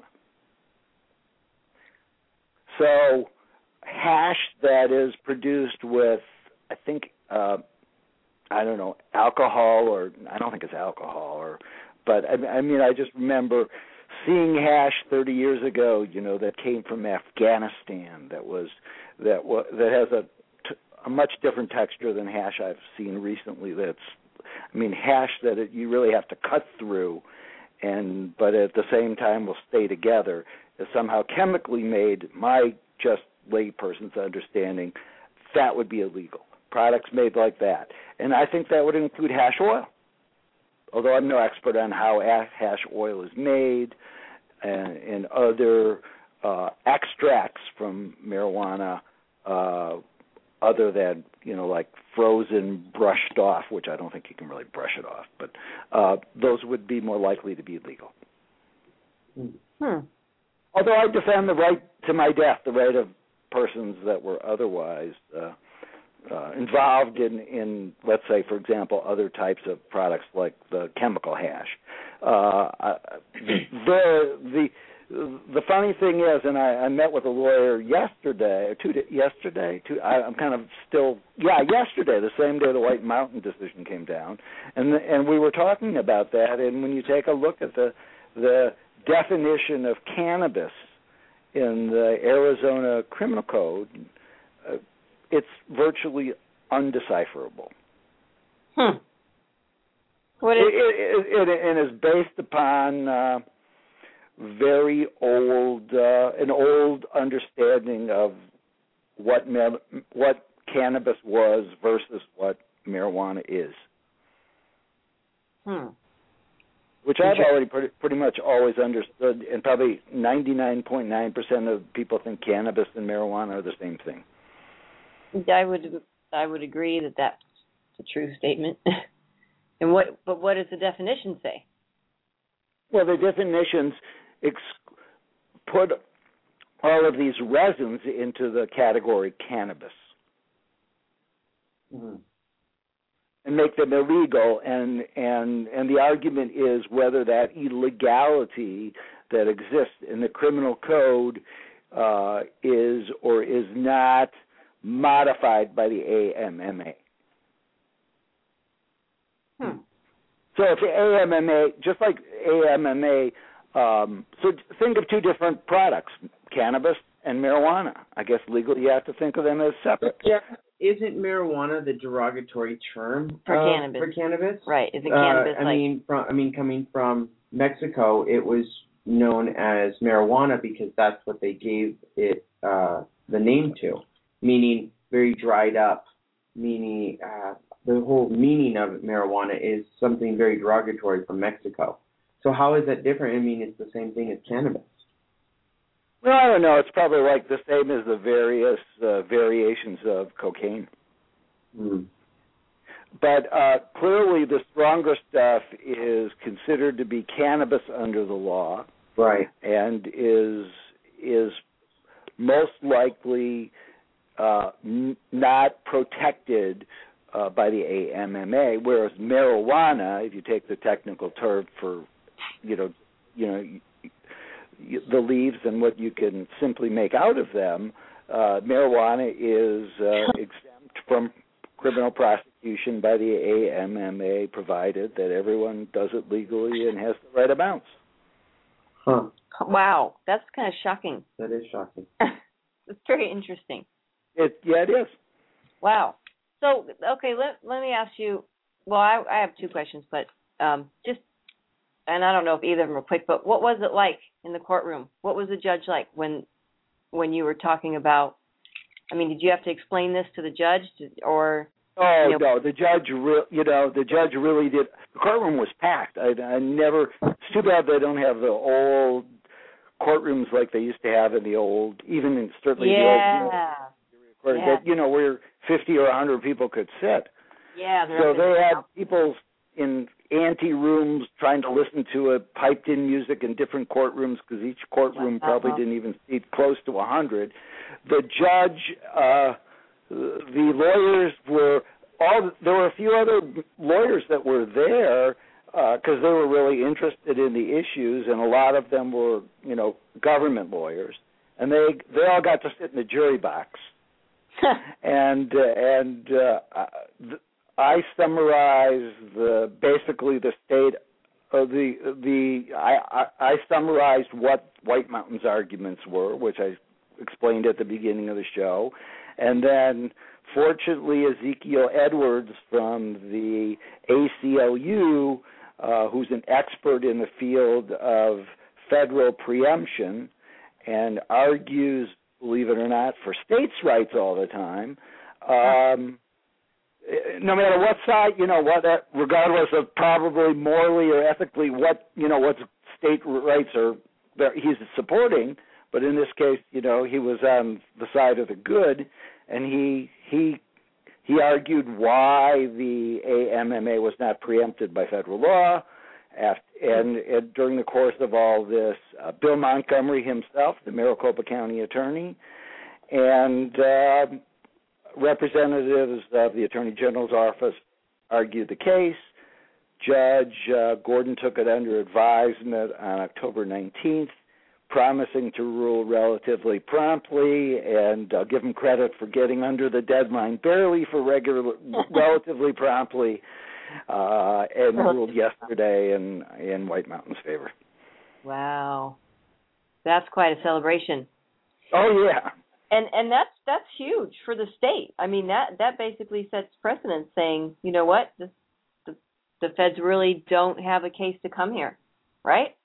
So hash that is produced with, I think, uh, I don't know, alcohol, or I don't think it's alcohol, or, but I, I mean, I just remember seeing hash thirty years ago, you know, that came from Afghanistan. That was that was that has a, a much different texture than hash I've seen recently. That's, I mean, hash that it, you really have to cut through, and but at the same time will stay together. Is somehow chemically made. My just layperson's understanding, that would be illegal. Products made like that, and I think that would include hash oil. Although I'm no expert on how hash oil is made, and, and other uh, extracts from marijuana, uh, other than, you know, like frozen, brushed off, which I don't think you can really brush it off, but uh, those would be more likely to be legal. Hmm. Although I defend the right to my death, the right of persons that were otherwise uh, uh, involved in, in, let's say, for example, other types of products like the chemical hash. Uh, the the the funny thing is, and I, I met with a lawyer yesterday, or two yesterday. Two, I, I'm kind of still, yeah, yesterday, the same day the White Mountain decision came down, and the, and we were talking about that. And when you take a look at the the definition of cannabis in the Arizona Criminal Code, uh, it's virtually undecipherable. Hmm. What is it, it, it, it is based upon uh, very old, uh, an old understanding of what mar- what cannabis was versus what marijuana is. Hmm. Which I've already pretty, pretty much always understood, and probably ninety-nine point nine percent of people think cannabis and marijuana are the same thing. I would I would agree that that's a true statement. And what, but what does the definition say? Well, the definitions ex- put all of these resins into the category cannabis. Mm-hmm. And make them illegal, and, and and the argument is whether that illegality that exists in the criminal code uh, is or is not modified by the A M M A. So if A M M A, just like A M M A, um, so think of two different products, cannabis and marijuana. I guess legally you have to think of them as separate. Yeah. Isn't marijuana the derogatory term For uh, cannabis. For cannabis? Right. Isn't Uh, cannabis I like... mean, from I mean, coming from Mexico, it was known as marijuana because that's what they gave it uh, the name to, meaning very dried up. Meaning, uh, the whole meaning of marijuana is something very derogatory from Mexico. So how is that different? I mean, it's the same thing as cannabis. Well, I don't know. It's probably like the same as the various uh, variations of cocaine. Mm. But uh, clearly the stronger stuff is considered to be cannabis under the law. Right. And is is most likely uh, n- not protected uh, by the A M M A, whereas marijuana, if you take the technical term for, you know, you know, the leaves and what you can simply make out of them, uh, marijuana is uh, exempt from criminal prosecution by the A M M A, provided that everyone does it legally and has the right amounts. Huh. Wow, that's kind of shocking. That is shocking. It's very interesting. It yeah, it is. Wow. So, okay, let let me ask you. Well, I, I have two questions, but um, just, and I don't know if either of them are quick. But what was it like in the courtroom? What was the judge like when when you were talking about? I mean, did you have to explain this to the judge, or? Oh you know, no, the judge, re- you know, the judge really did. The courtroom was packed. I, I never. It's too bad they don't have the old courtrooms like they used to have in the old, even in certainly yeah. the old, yeah. that, you know, where fifty or a hundred people could sit. Yeah. So they had people in ante rooms trying to listen to a piped in music in different courtrooms because each courtroom wow. probably didn't even seat close to a hundred. The judge. Uh, The lawyers were all. There were a few other lawyers that were there because uh, they were really interested in the issues, and a lot of them were, you know, government lawyers, and they they all got to sit in the jury box. and uh, and uh, I summarized the basically the state of the the I, I I summarized what White Mountain's arguments were, which I explained at the beginning of the show. And then, fortunately, Ezekiel Edwards from the A C L U, uh, who's an expert in the field of federal preemption and argues, believe it or not, for states' rights all the time, um, no matter what side, you know, what, regardless of probably morally or ethically what, you know, what state rights are he's supporting. But in this case, you know, he was on the side of the good, and he he he argued why the A M M A was not preempted by federal law. After, and, and during the course of all this, uh, Bill Montgomery himself, the Maricopa County attorney, and uh, representatives of the Attorney General's office argued the case. Judge uh, Gordon took it under advisement on October nineteenth. Promising to rule relatively promptly, and I'll give him credit for getting under the deadline barely for regular, relatively promptly, uh, and ruled yesterday in in White Mountain's favor. Wow, that's quite a celebration. Oh yeah, and and that's that's huge for the state. I mean that that basically sets precedent, saying, you know what, this, the the feds really don't have a case to come here, right?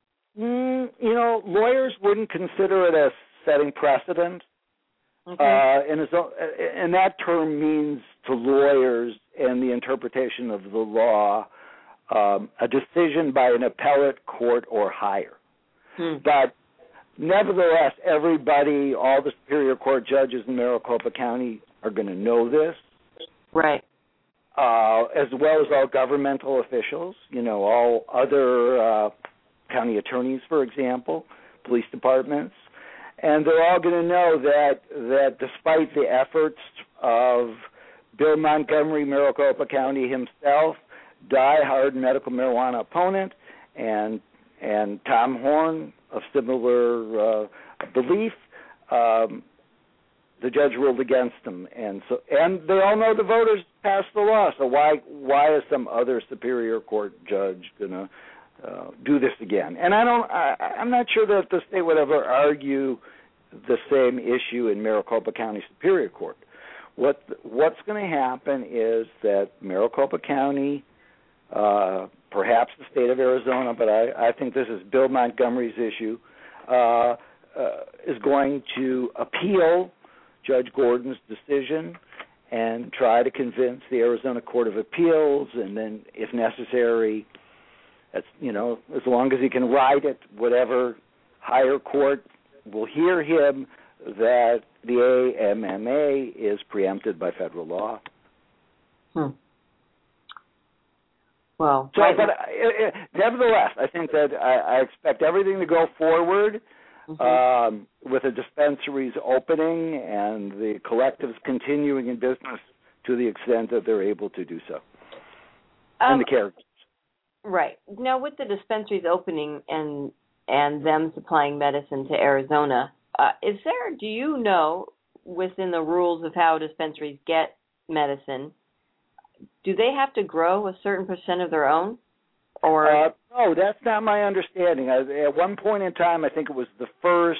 Mm, you know, lawyers wouldn't consider it as setting precedent. Okay. Uh, and, and that term means to lawyers and the interpretation of the law, um, a decision by an appellate court or higher. Hmm. But nevertheless, everybody, all the Superior Court judges in Maricopa County are going to know this. Right. Uh, as well as all governmental officials, you know, all other uh, county attorneys, for example, police departments, and they're all going to know that that despite the efforts of Bill Montgomery, Maricopa County himself, die-hard medical marijuana opponent, and and Tom Horn of similar uh, belief, um, the judge ruled against them, and so and they all know the voters passed the law. So why why is some other superior court judge gonna uh, do this again? And I don't. I, I'm not sure that the state would ever argue the same issue in Maricopa County Superior Court. What what's going to happen is that Maricopa County, uh, perhaps the state of Arizona, but I, I think this is Bill Montgomery's issue, uh, uh, is going to appeal Judge Gordon's decision and try to convince the Arizona Court of Appeals, and then, if necessary, as, you know, as long as he can ride it, whatever higher court will hear him, that the A M M A is preempted by federal law. Hmm. Well, so, but uh, nevertheless, I think that I, I expect everything to go forward. Mm-hmm. Um, with the dispensaries opening and the collectives continuing in business to the extent that they're able to do so. Um, and the characters. Right. Now, with the dispensaries opening and and them supplying medicine to Arizona, uh, is there, do you know, within the rules of how dispensaries get medicine, do they have to grow a certain percent of their own? Or uh, no, that's not my understanding. I, at one point in time, I think it was the first,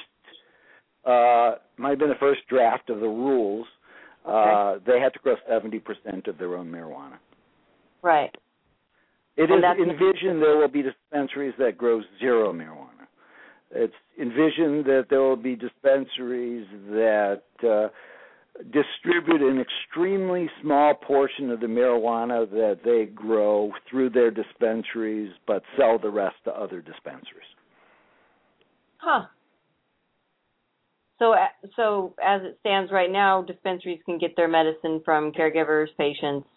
uh, might have been the first draft of the rules. Okay. Uh, they had to grow seventy percent of their own marijuana. Right. It and is envisioned there will be dispensaries that grow zero marijuana. It's envisioned that there will be dispensaries that uh, distribute an extremely small portion of the marijuana that they grow through their dispensaries, but sell the rest to other dispensaries. Huh. So, so as it stands right now, dispensaries can get their medicine from caregivers, patients.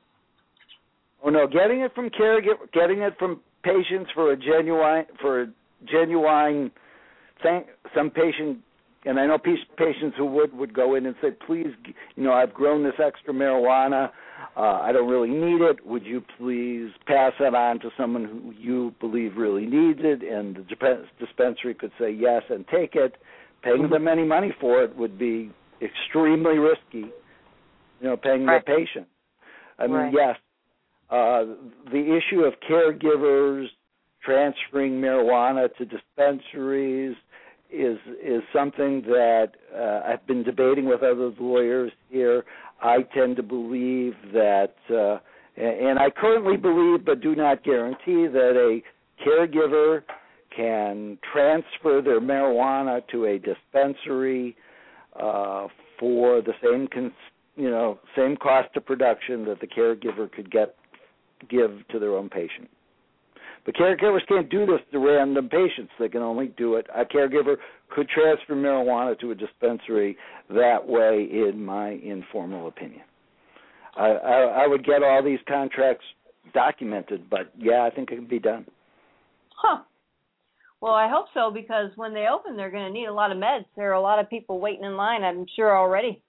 Oh no, getting it from caregiver, getting it from patients for a genuine, for a genuine, thing, some patient. And I know patients who would, would go in and say, please, you know, I've grown this extra marijuana. Uh, I don't really need it. Would you please pass it on to someone who you believe really needs it? And the dispensary could say yes and take it. Paying mm-hmm. them any money for it would be extremely risky, you know, paying right. the patient. I mean, right. yes, uh, the issue of caregivers transferring marijuana to dispensaries is is something that uh, I've been debating with other lawyers here. I tend to believe that, uh, and I currently believe but do not guarantee, that a caregiver can transfer their marijuana to a dispensary uh, for the same, cons- you know, same cost of production that the caregiver could get give to their own patient. But caregivers can't do this to random patients. They can only do it. A caregiver could transfer marijuana to a dispensary that way, in my informal opinion. I, I, I would get all these contracts documented, but, yeah, I think it can be done. Huh. Well, I hope so, because when they open, they're going to need a lot of meds. There are a lot of people waiting in line, I'm sure, already.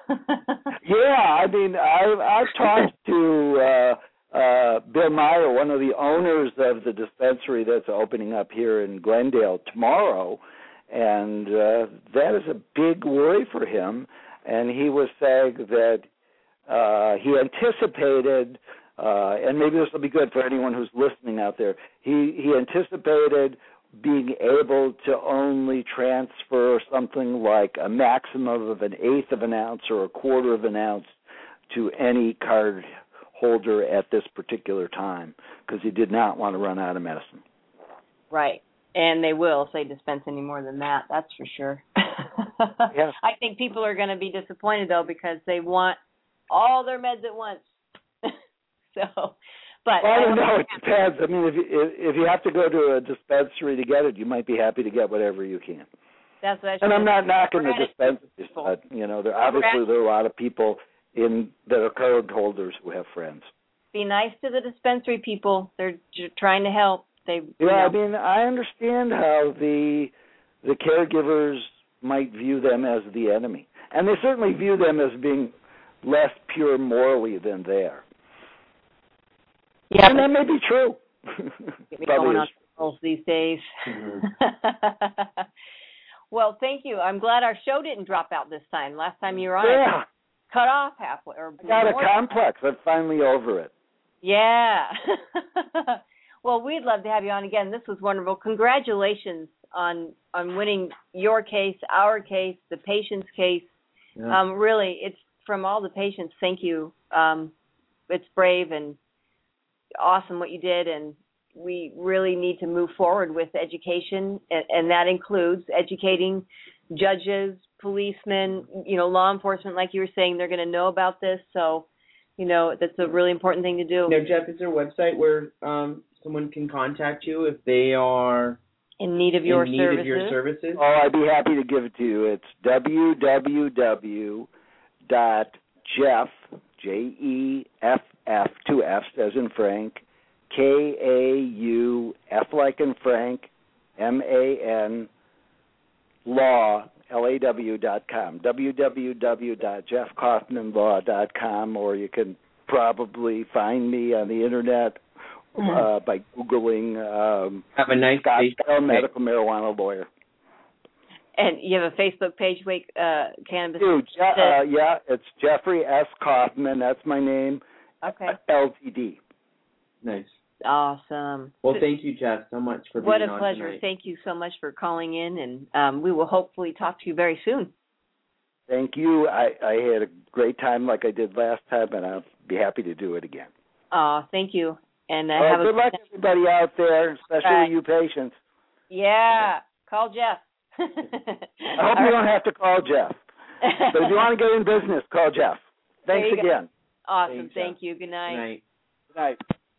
Yeah, I mean, I've, I've talked to... Uh, Uh, Bill Meyer, one of the owners of the dispensary that's opening up here in Glendale tomorrow, and uh, that is a big worry for him. And he was saying that uh, he anticipated, uh, and maybe this will be good for anyone who's listening out there, he, he anticipated being able to only transfer something like a maximum of an eighth of an ounce or a quarter of an ounce to any card holder at this particular time, because he did not want to run out of medicine. Right. And they will if they dispense any more than that, that's for sure. Yeah. I think people are going to be disappointed, though, because they want all their meds at once. so, but well, I don't know. It depends. I mean, if you, if you have to go to a dispensary to get it, you might be happy to get whatever you can. That's what I and I'm not knocking the dispensaries, but, you know, there, obviously there are a lot of people in that are card holders who have friends. Be nice to the dispensary people. They're j- trying to help. They Yeah, know. I mean, I understand how the the caregivers might view them as the enemy. And they certainly view them as being less pure morally than they are. Yeah, and that may be true. Get me going on these days. Mm-hmm. Well, thank you. I'm glad our show didn't drop out this time. Last time you were on, Yeah. it cut off halfway. Or I got a more. complex. I'm finally over it. Yeah. Well, we'd love to have you on again. This was wonderful. Congratulations on on winning your case, our case, the patient's case. Yeah. Um, really, it's from all the patients. Thank you. Um, it's brave and awesome what you did, and we really need to move forward with education, and, and that includes educating judges, policemen, you know, law enforcement. Like you were saying, they're going to know about this, so you know that's a really important thing to do. Now, Jeff, is there a website where um, someone can contact you if they are in need of your in need services? of your services? Oh, I'd be happy to give it to you. It's w w w dot jeff, J E F F, two F's as in Frank, K A U, F like in Frank, M A N, law, L A W dot com, w w w dot jeff kaufman law dot com, or you can probably find me on the internet uh, by Googling um, Have a nice Scottsdale Facebook medical marijuana lawyer. And you have a Facebook page, Wake uh, Cannabis? Dude, Je- uh, yeah, it's Jeffrey S. Kaufman. That's my name. Okay. L T D. Nice. Awesome. Well, thank you, Jeff, so much for What being a on pleasure. tonight. Thank you so much for calling in, and um, we will hopefully talk to you very soon. Thank you. I, I had a great time like I did last time, and I'll be happy to do it again. Uh, thank you. And uh, All right, have good a luck, everybody out there, especially Right. you patients. Yeah. Call Jeff. I hope you don't have to call Jeff. But if you want to get in business, call Jeff. Thanks There you go. again. Awesome. Thanks, Thank Jeff. you. Good night. Good night. Good night.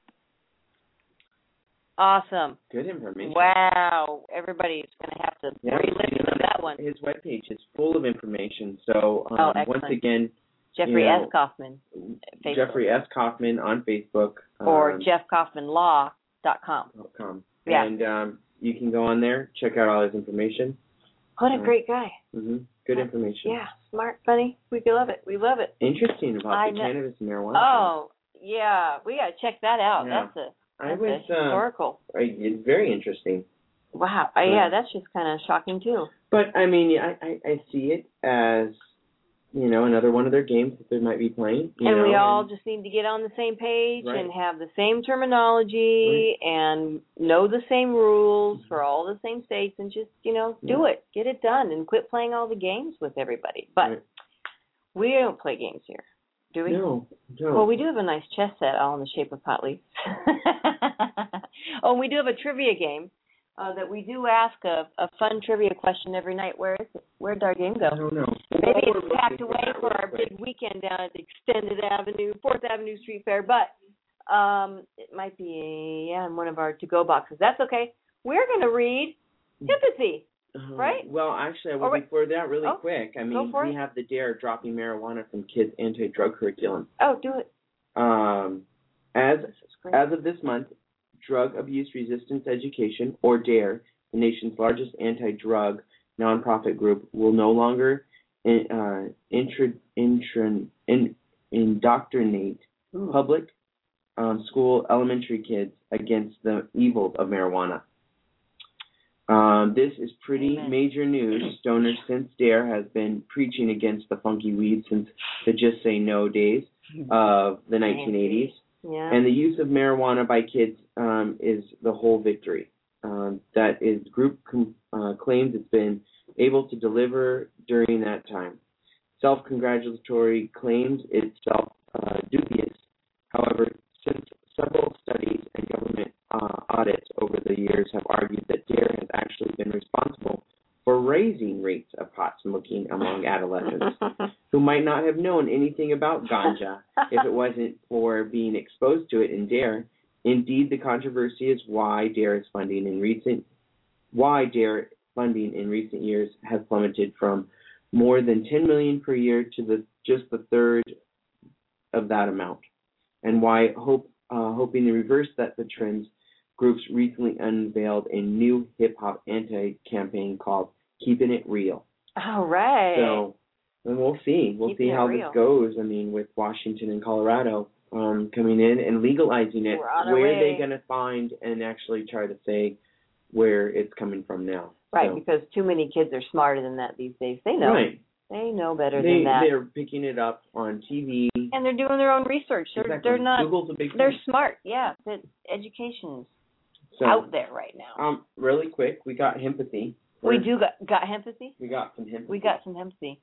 Awesome. Good information. Wow. Everybody's going to have to Yeah, re-listen to that one. His webpage is full of information. So um, Oh, once excellent. again, Jeffrey you know, S. Kaufman. Facebook. Jeffrey S. Kaufman on Facebook. Or um, jeff kaufman law dot com. dot com. Yeah. And um, you can go on there, check out all his information. What a Uh, great guy. hmm Good information. Yeah. Smart, funny. We love it. We love it. Interesting about I the know. cannabis and marijuana. Oh, yeah. We got to check that out. Yeah. That's a I that's was a uh, historical. I, it's very interesting. Wow. Uh, yeah, that's just kind of shocking, too. But I mean, I, I, I see it as, you know, another one of their games that they might be playing. You And know, we all and, just need to get on the same page Right. and have the same terminology and know the same rules for all the same states and just, you know, do Yeah. it. Get it done and quit playing all the games with everybody. But Right. we don't play games here, do we? No, no. Well, we do have a nice chess set all in the shape of pot leaves. Oh, and we do have a trivia game uh, that we do ask a, a fun trivia question every night. Where is it? Where'd our game go? I don't know. Maybe While it's we're packed looking away that for real our quick, big weekend down at the Extended Avenue, Fourth Avenue Street Fair, but um, it might be, yeah, in one of our to-go boxes. That's okay. We're going to read Sympathy. Uh, right? Well, actually, Oh, well, wait. before that, really Oh, quick, I go mean, for we it. have the DARE dropping marijuana from kids' anti-drug curriculum. Oh, do it. Um, as This is great. as of this month, Drug Abuse Resistance Education, or DARE, the nation's largest anti-drug nonprofit group, will no longer in, uh, intra, intra, in, indoctrinate Ooh. public um, school elementary kids against the evils of marijuana. Um, this is pretty Amen. major news. Stoners since DARE has been preaching against the funky weed since the Just Say No days of the nineteen eighties. Yeah. And the use of marijuana by kids um, is the whole victory. Um, that is, group com- uh, claims it's been able to deliver during that time. Self-congratulatory claims itself uh, dubious. However, since several studies and government uh, audits over the years have argued that DARE has actually been responsible for raising rates of pot smoking among adolescents who might not have known anything about ganja if it wasn't for being exposed to it in DARE. Indeed, the controversy is why DARE is funding in recent why DARE funding in recent years has plummeted from more than ten million dollars per year to the just the third of that amount, and why hope uh, hoping to reverse that the trends. Groups recently unveiled a new hip hop anti-campaign called "Keeping It Real." All right. So, and we'll see. We'll Keeping see it how real. this goes. I mean, with Washington and Colorado um, coming in and legalizing it, We're on our where are way. they going to find and actually try to say where it's coming from now. Right, so. because too many kids are smarter than that these days. They know. Right. They know better they, than that. They're picking it up on T V. And they're doing their own research. They're, exactly. they're not. Google's a big They're thing. smart. Yeah, that education's so, out there right now. Um, really quick, we got empathy. We do got got empathy. We got some empathy. We got some empathy.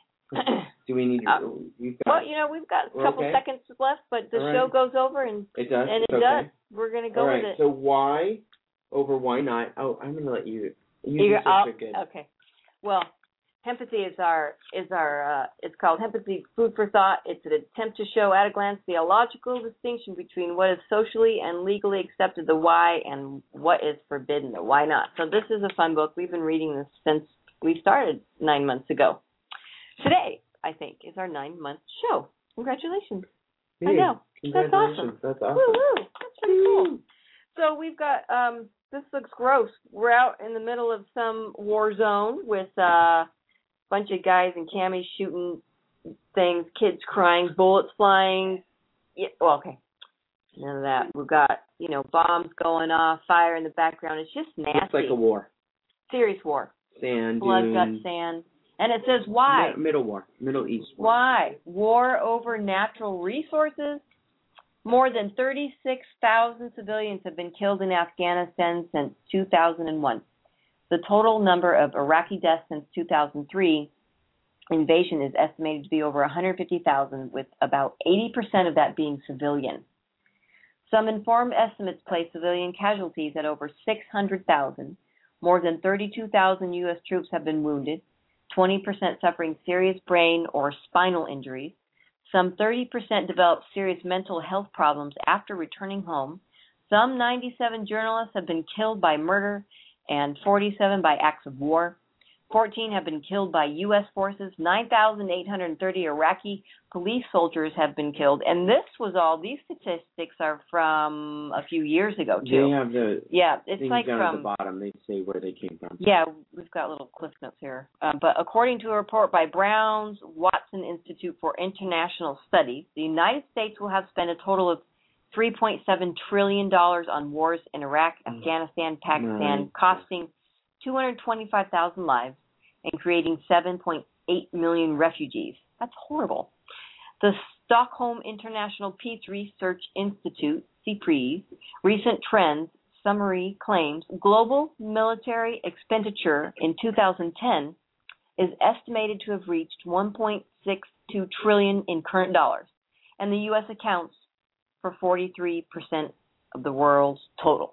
Do we need to? Uh, we've got, well, you know, we've got a couple okay. seconds left, but the All show right. goes over, and it does. and it it's does. Okay. We're gonna go All right. with it. So why over why not? Oh, I'm gonna let you. You You're, do uh, such a good. Okay. Well, empathy is our is our. Uh, it's called Empathy Food for Thought. It's an attempt to show at a glance the illogical distinction between what is socially and legally accepted, the why, and what is forbidden, the why not. So this is a fun book. We've been reading this since we started nine months ago. Today, I think, is our nine-month show. Congratulations. Hey, I know. That's congratulations. awesome. That's awesome. Woo-hoo. That's pretty cool. So we've got, um, this looks gross. We're out in the middle of some war zone with uh, a bunch of guys in camis shooting things, kids crying, bullets flying. Yeah, well, okay. None of that. We've got, you know, bombs going off, fire in the background. It's just nasty. It's like a war. Serious war. Sand, Blood, dune. gut, sand. And it says why. Mi- Middle war. Middle East war. Why? War over natural resources? More than thirty-six thousand civilians have been killed in Afghanistan since two thousand one. The total number of Iraqi deaths since two thousand three invasion is estimated to be over one hundred fifty thousand, with about eighty percent of that being civilian. Some informed estimates place civilian casualties at over six hundred thousand. More than thirty-two thousand U S troops have been wounded, twenty percent suffering serious brain or spinal injuries. Some thirty percent developed serious mental health problems after returning home. Some ninety-seven journalists have been killed by murder and forty-seven by acts of war. fourteen have been killed by U S forces. nine thousand eight hundred thirty Iraqi police soldiers have been killed. And this was all, these statistics are from a few years ago, too. They have the yeah, it's things like down from... at the bottom. They say where they came from. Yeah, we've got little cliff notes here. Um, but according to a report by Brown's Watson Institute for International Studies, the United States will have spent a total of three point seven trillion dollars on wars in Iraq, mm. Afghanistan, Pakistan, right. costing two hundred twenty-five thousand lives and creating seven point eight million refugees. That's horrible. The Stockholm International Peace Research Institute, C I P R I S, recent trends summary claims global military expenditure in two thousand ten is estimated to have reached one point six two trillion dollars in current dollars, and the U S accounts for forty-three percent of the world's total.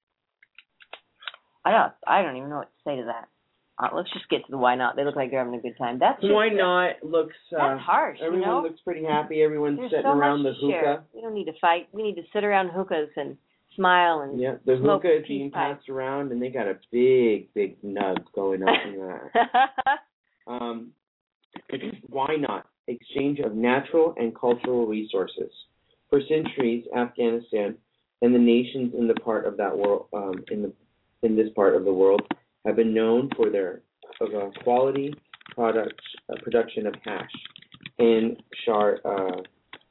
I don't, I don't even know what to say to that. Uh, let's just get to the why not. They look like they're having a good time. That's just, why not looks. Uh, that's harsh. Everyone you know? looks pretty happy. Everyone's There's sitting so around the much to share. hookah. We don't need to fight. We need to sit around hookahs and smile and yeah. The smoke hookah is peace being pipe. passed around, and they got a big, big nug going on in that. um, why not? Exchange of natural and cultural resources. For centuries, Afghanistan and the nations in the part of that world, um, in the in this part of the world, have been known for their of a quality product uh, production of hash and shar uh,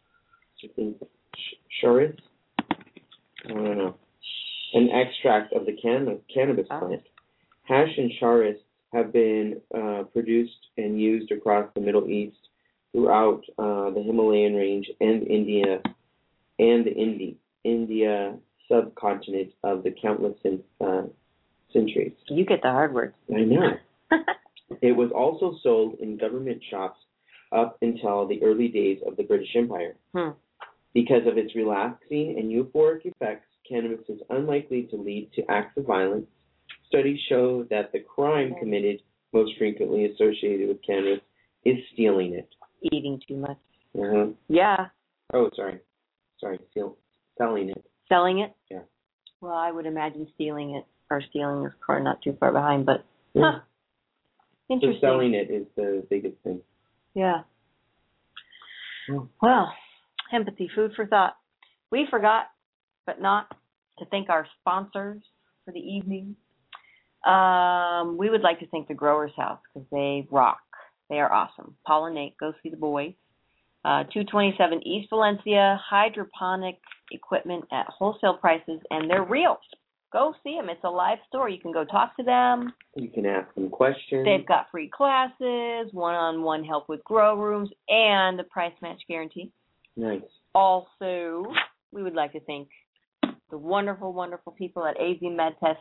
charis. I don't know, an extract of the can- cannabis plant. Hash and charis have been uh, produced and used across the Middle East, throughout uh, the Himalayan range and India and the Indi- India subcontinent of the countless uh, centuries. You get the hard words. I know. It was also sold in government shops up until the early days of the British Empire. Hmm. Because of its relaxing and euphoric effects, cannabis is unlikely to lead to acts of violence. Studies show that the crime committed most frequently associated with cannabis is stealing it. Eating too much. Uh-huh. Yeah. Oh, sorry. Sorry, steal, selling it. Selling it? Yeah. Well, I would imagine stealing it, or stealing is probably not too far behind, but yeah. huh. Interesting. So selling it is the biggest thing. Yeah. yeah. Well, empathy, food for thought. We forgot, but not, to thank our sponsors for the evening. Um, we would like to thank the Growers House because they rock. They are awesome. Paul and Nate, go see the boys. Uh, two twenty-seven East Valencia, hydroponic equipment at wholesale prices, and they're real. go see them. It's a live store. You can go talk to them. You can ask them questions. They've got free classes, one-on-one help with grow rooms, and the price match guarantee. Nice. Also, we would like to thank the wonderful, wonderful people at A Z MedTest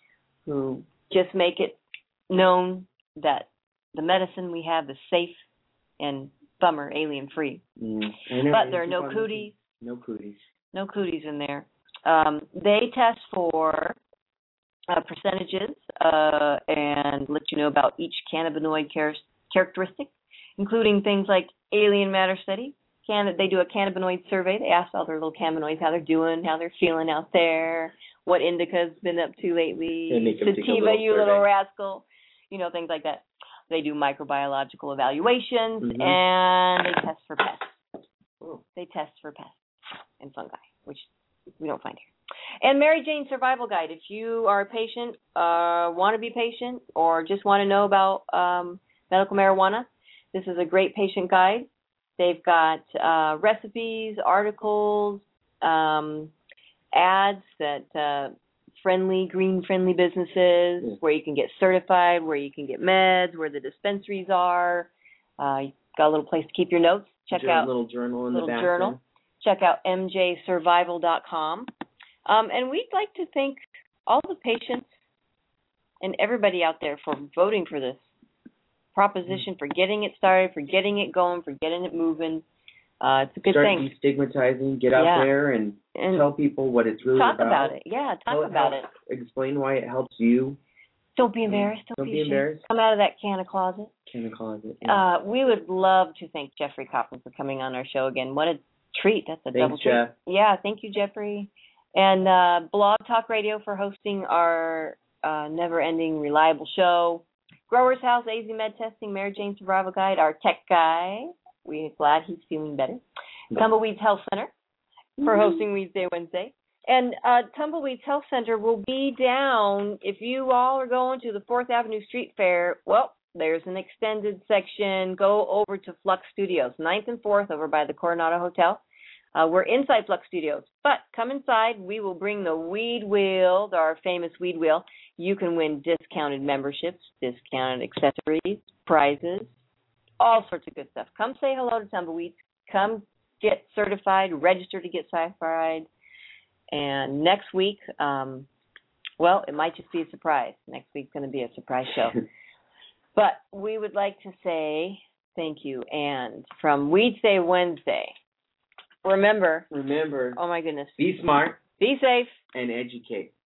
who just make it known that the medicine we have is safe and bummer, alien-free. Mm, but there are no cooties. No cooties. No cooties in there. Um, they test for uh, percentages uh, and let you know about each cannabinoid char- characteristic, including things like alien matter study. Can- they do a cannabinoid survey. They ask all their little cannabinoids how they're doing, how they're feeling out there, what indica's been up to lately, sativa, you little rascal, you know, things like that. They do microbiological evaluations, mm-hmm. and they test for pests. They test for pests and fungi, which we don't find here. And Mary Jane Survival Guide. If you are a patient, uh, want to be patient, or just want to know about um, medical marijuana, this is a great patient guide. They've got uh, recipes, articles, um, ads that uh, friendly, green-friendly businesses, yeah. where you can get certified, where you can get meds, where the dispensaries are. Uh, you've got a little place to keep your notes. Check Journal, out a little journal in little the back journal. there. Check out m j survival dot com. Um, and we'd like to thank all the patients and everybody out there for voting for this proposition, for getting it started, for getting it going, for getting it moving. Uh, it's a good Start thing. Start destigmatizing, get out yeah. there and, and tell people what it's really talk about. Talk about it. Yeah, talk tell about it. it. Explain why it helps you. Don't be embarrassed. Don't, Don't be, be embarrassed. Come out of that can of closet. Can of closet. Yeah. Uh, we would love to thank Jeffrey Coffman for coming on our show again. What a treat. That's a Thanks, double treat. Jeff. Yeah, thank you, Jeffrey. And uh, Blog Talk Radio for hosting our uh, never-ending, reliable show. Growers House, A Z Med Testing, Mary Jane Survival Guide, our tech guy. We're glad he's feeling better. Tumbleweeds Health Center for hosting Weedsday Wednesday. And uh, Tumbleweeds Health Center will be down, if you all are going to the fourth Avenue Street Fair, well, there's an extended section. Go over to Flux Studios, ninth and fourth, over by the Coronado Hotel. Uh, we're inside Flux Studios, but come inside. We will bring the Weed Wheel, our famous Weed Wheel. You can win discounted memberships, discounted accessories, prizes, all sorts of good stuff. Come say hello to Tumbleweeds. Come get certified, register to get certified. And next week, um, well, it might just be a surprise. Next week's going to be a surprise show. But we would like to say thank you. And from Weedsday Wednesday, remember, remember, oh my goodness, be smart, be safe, and educate.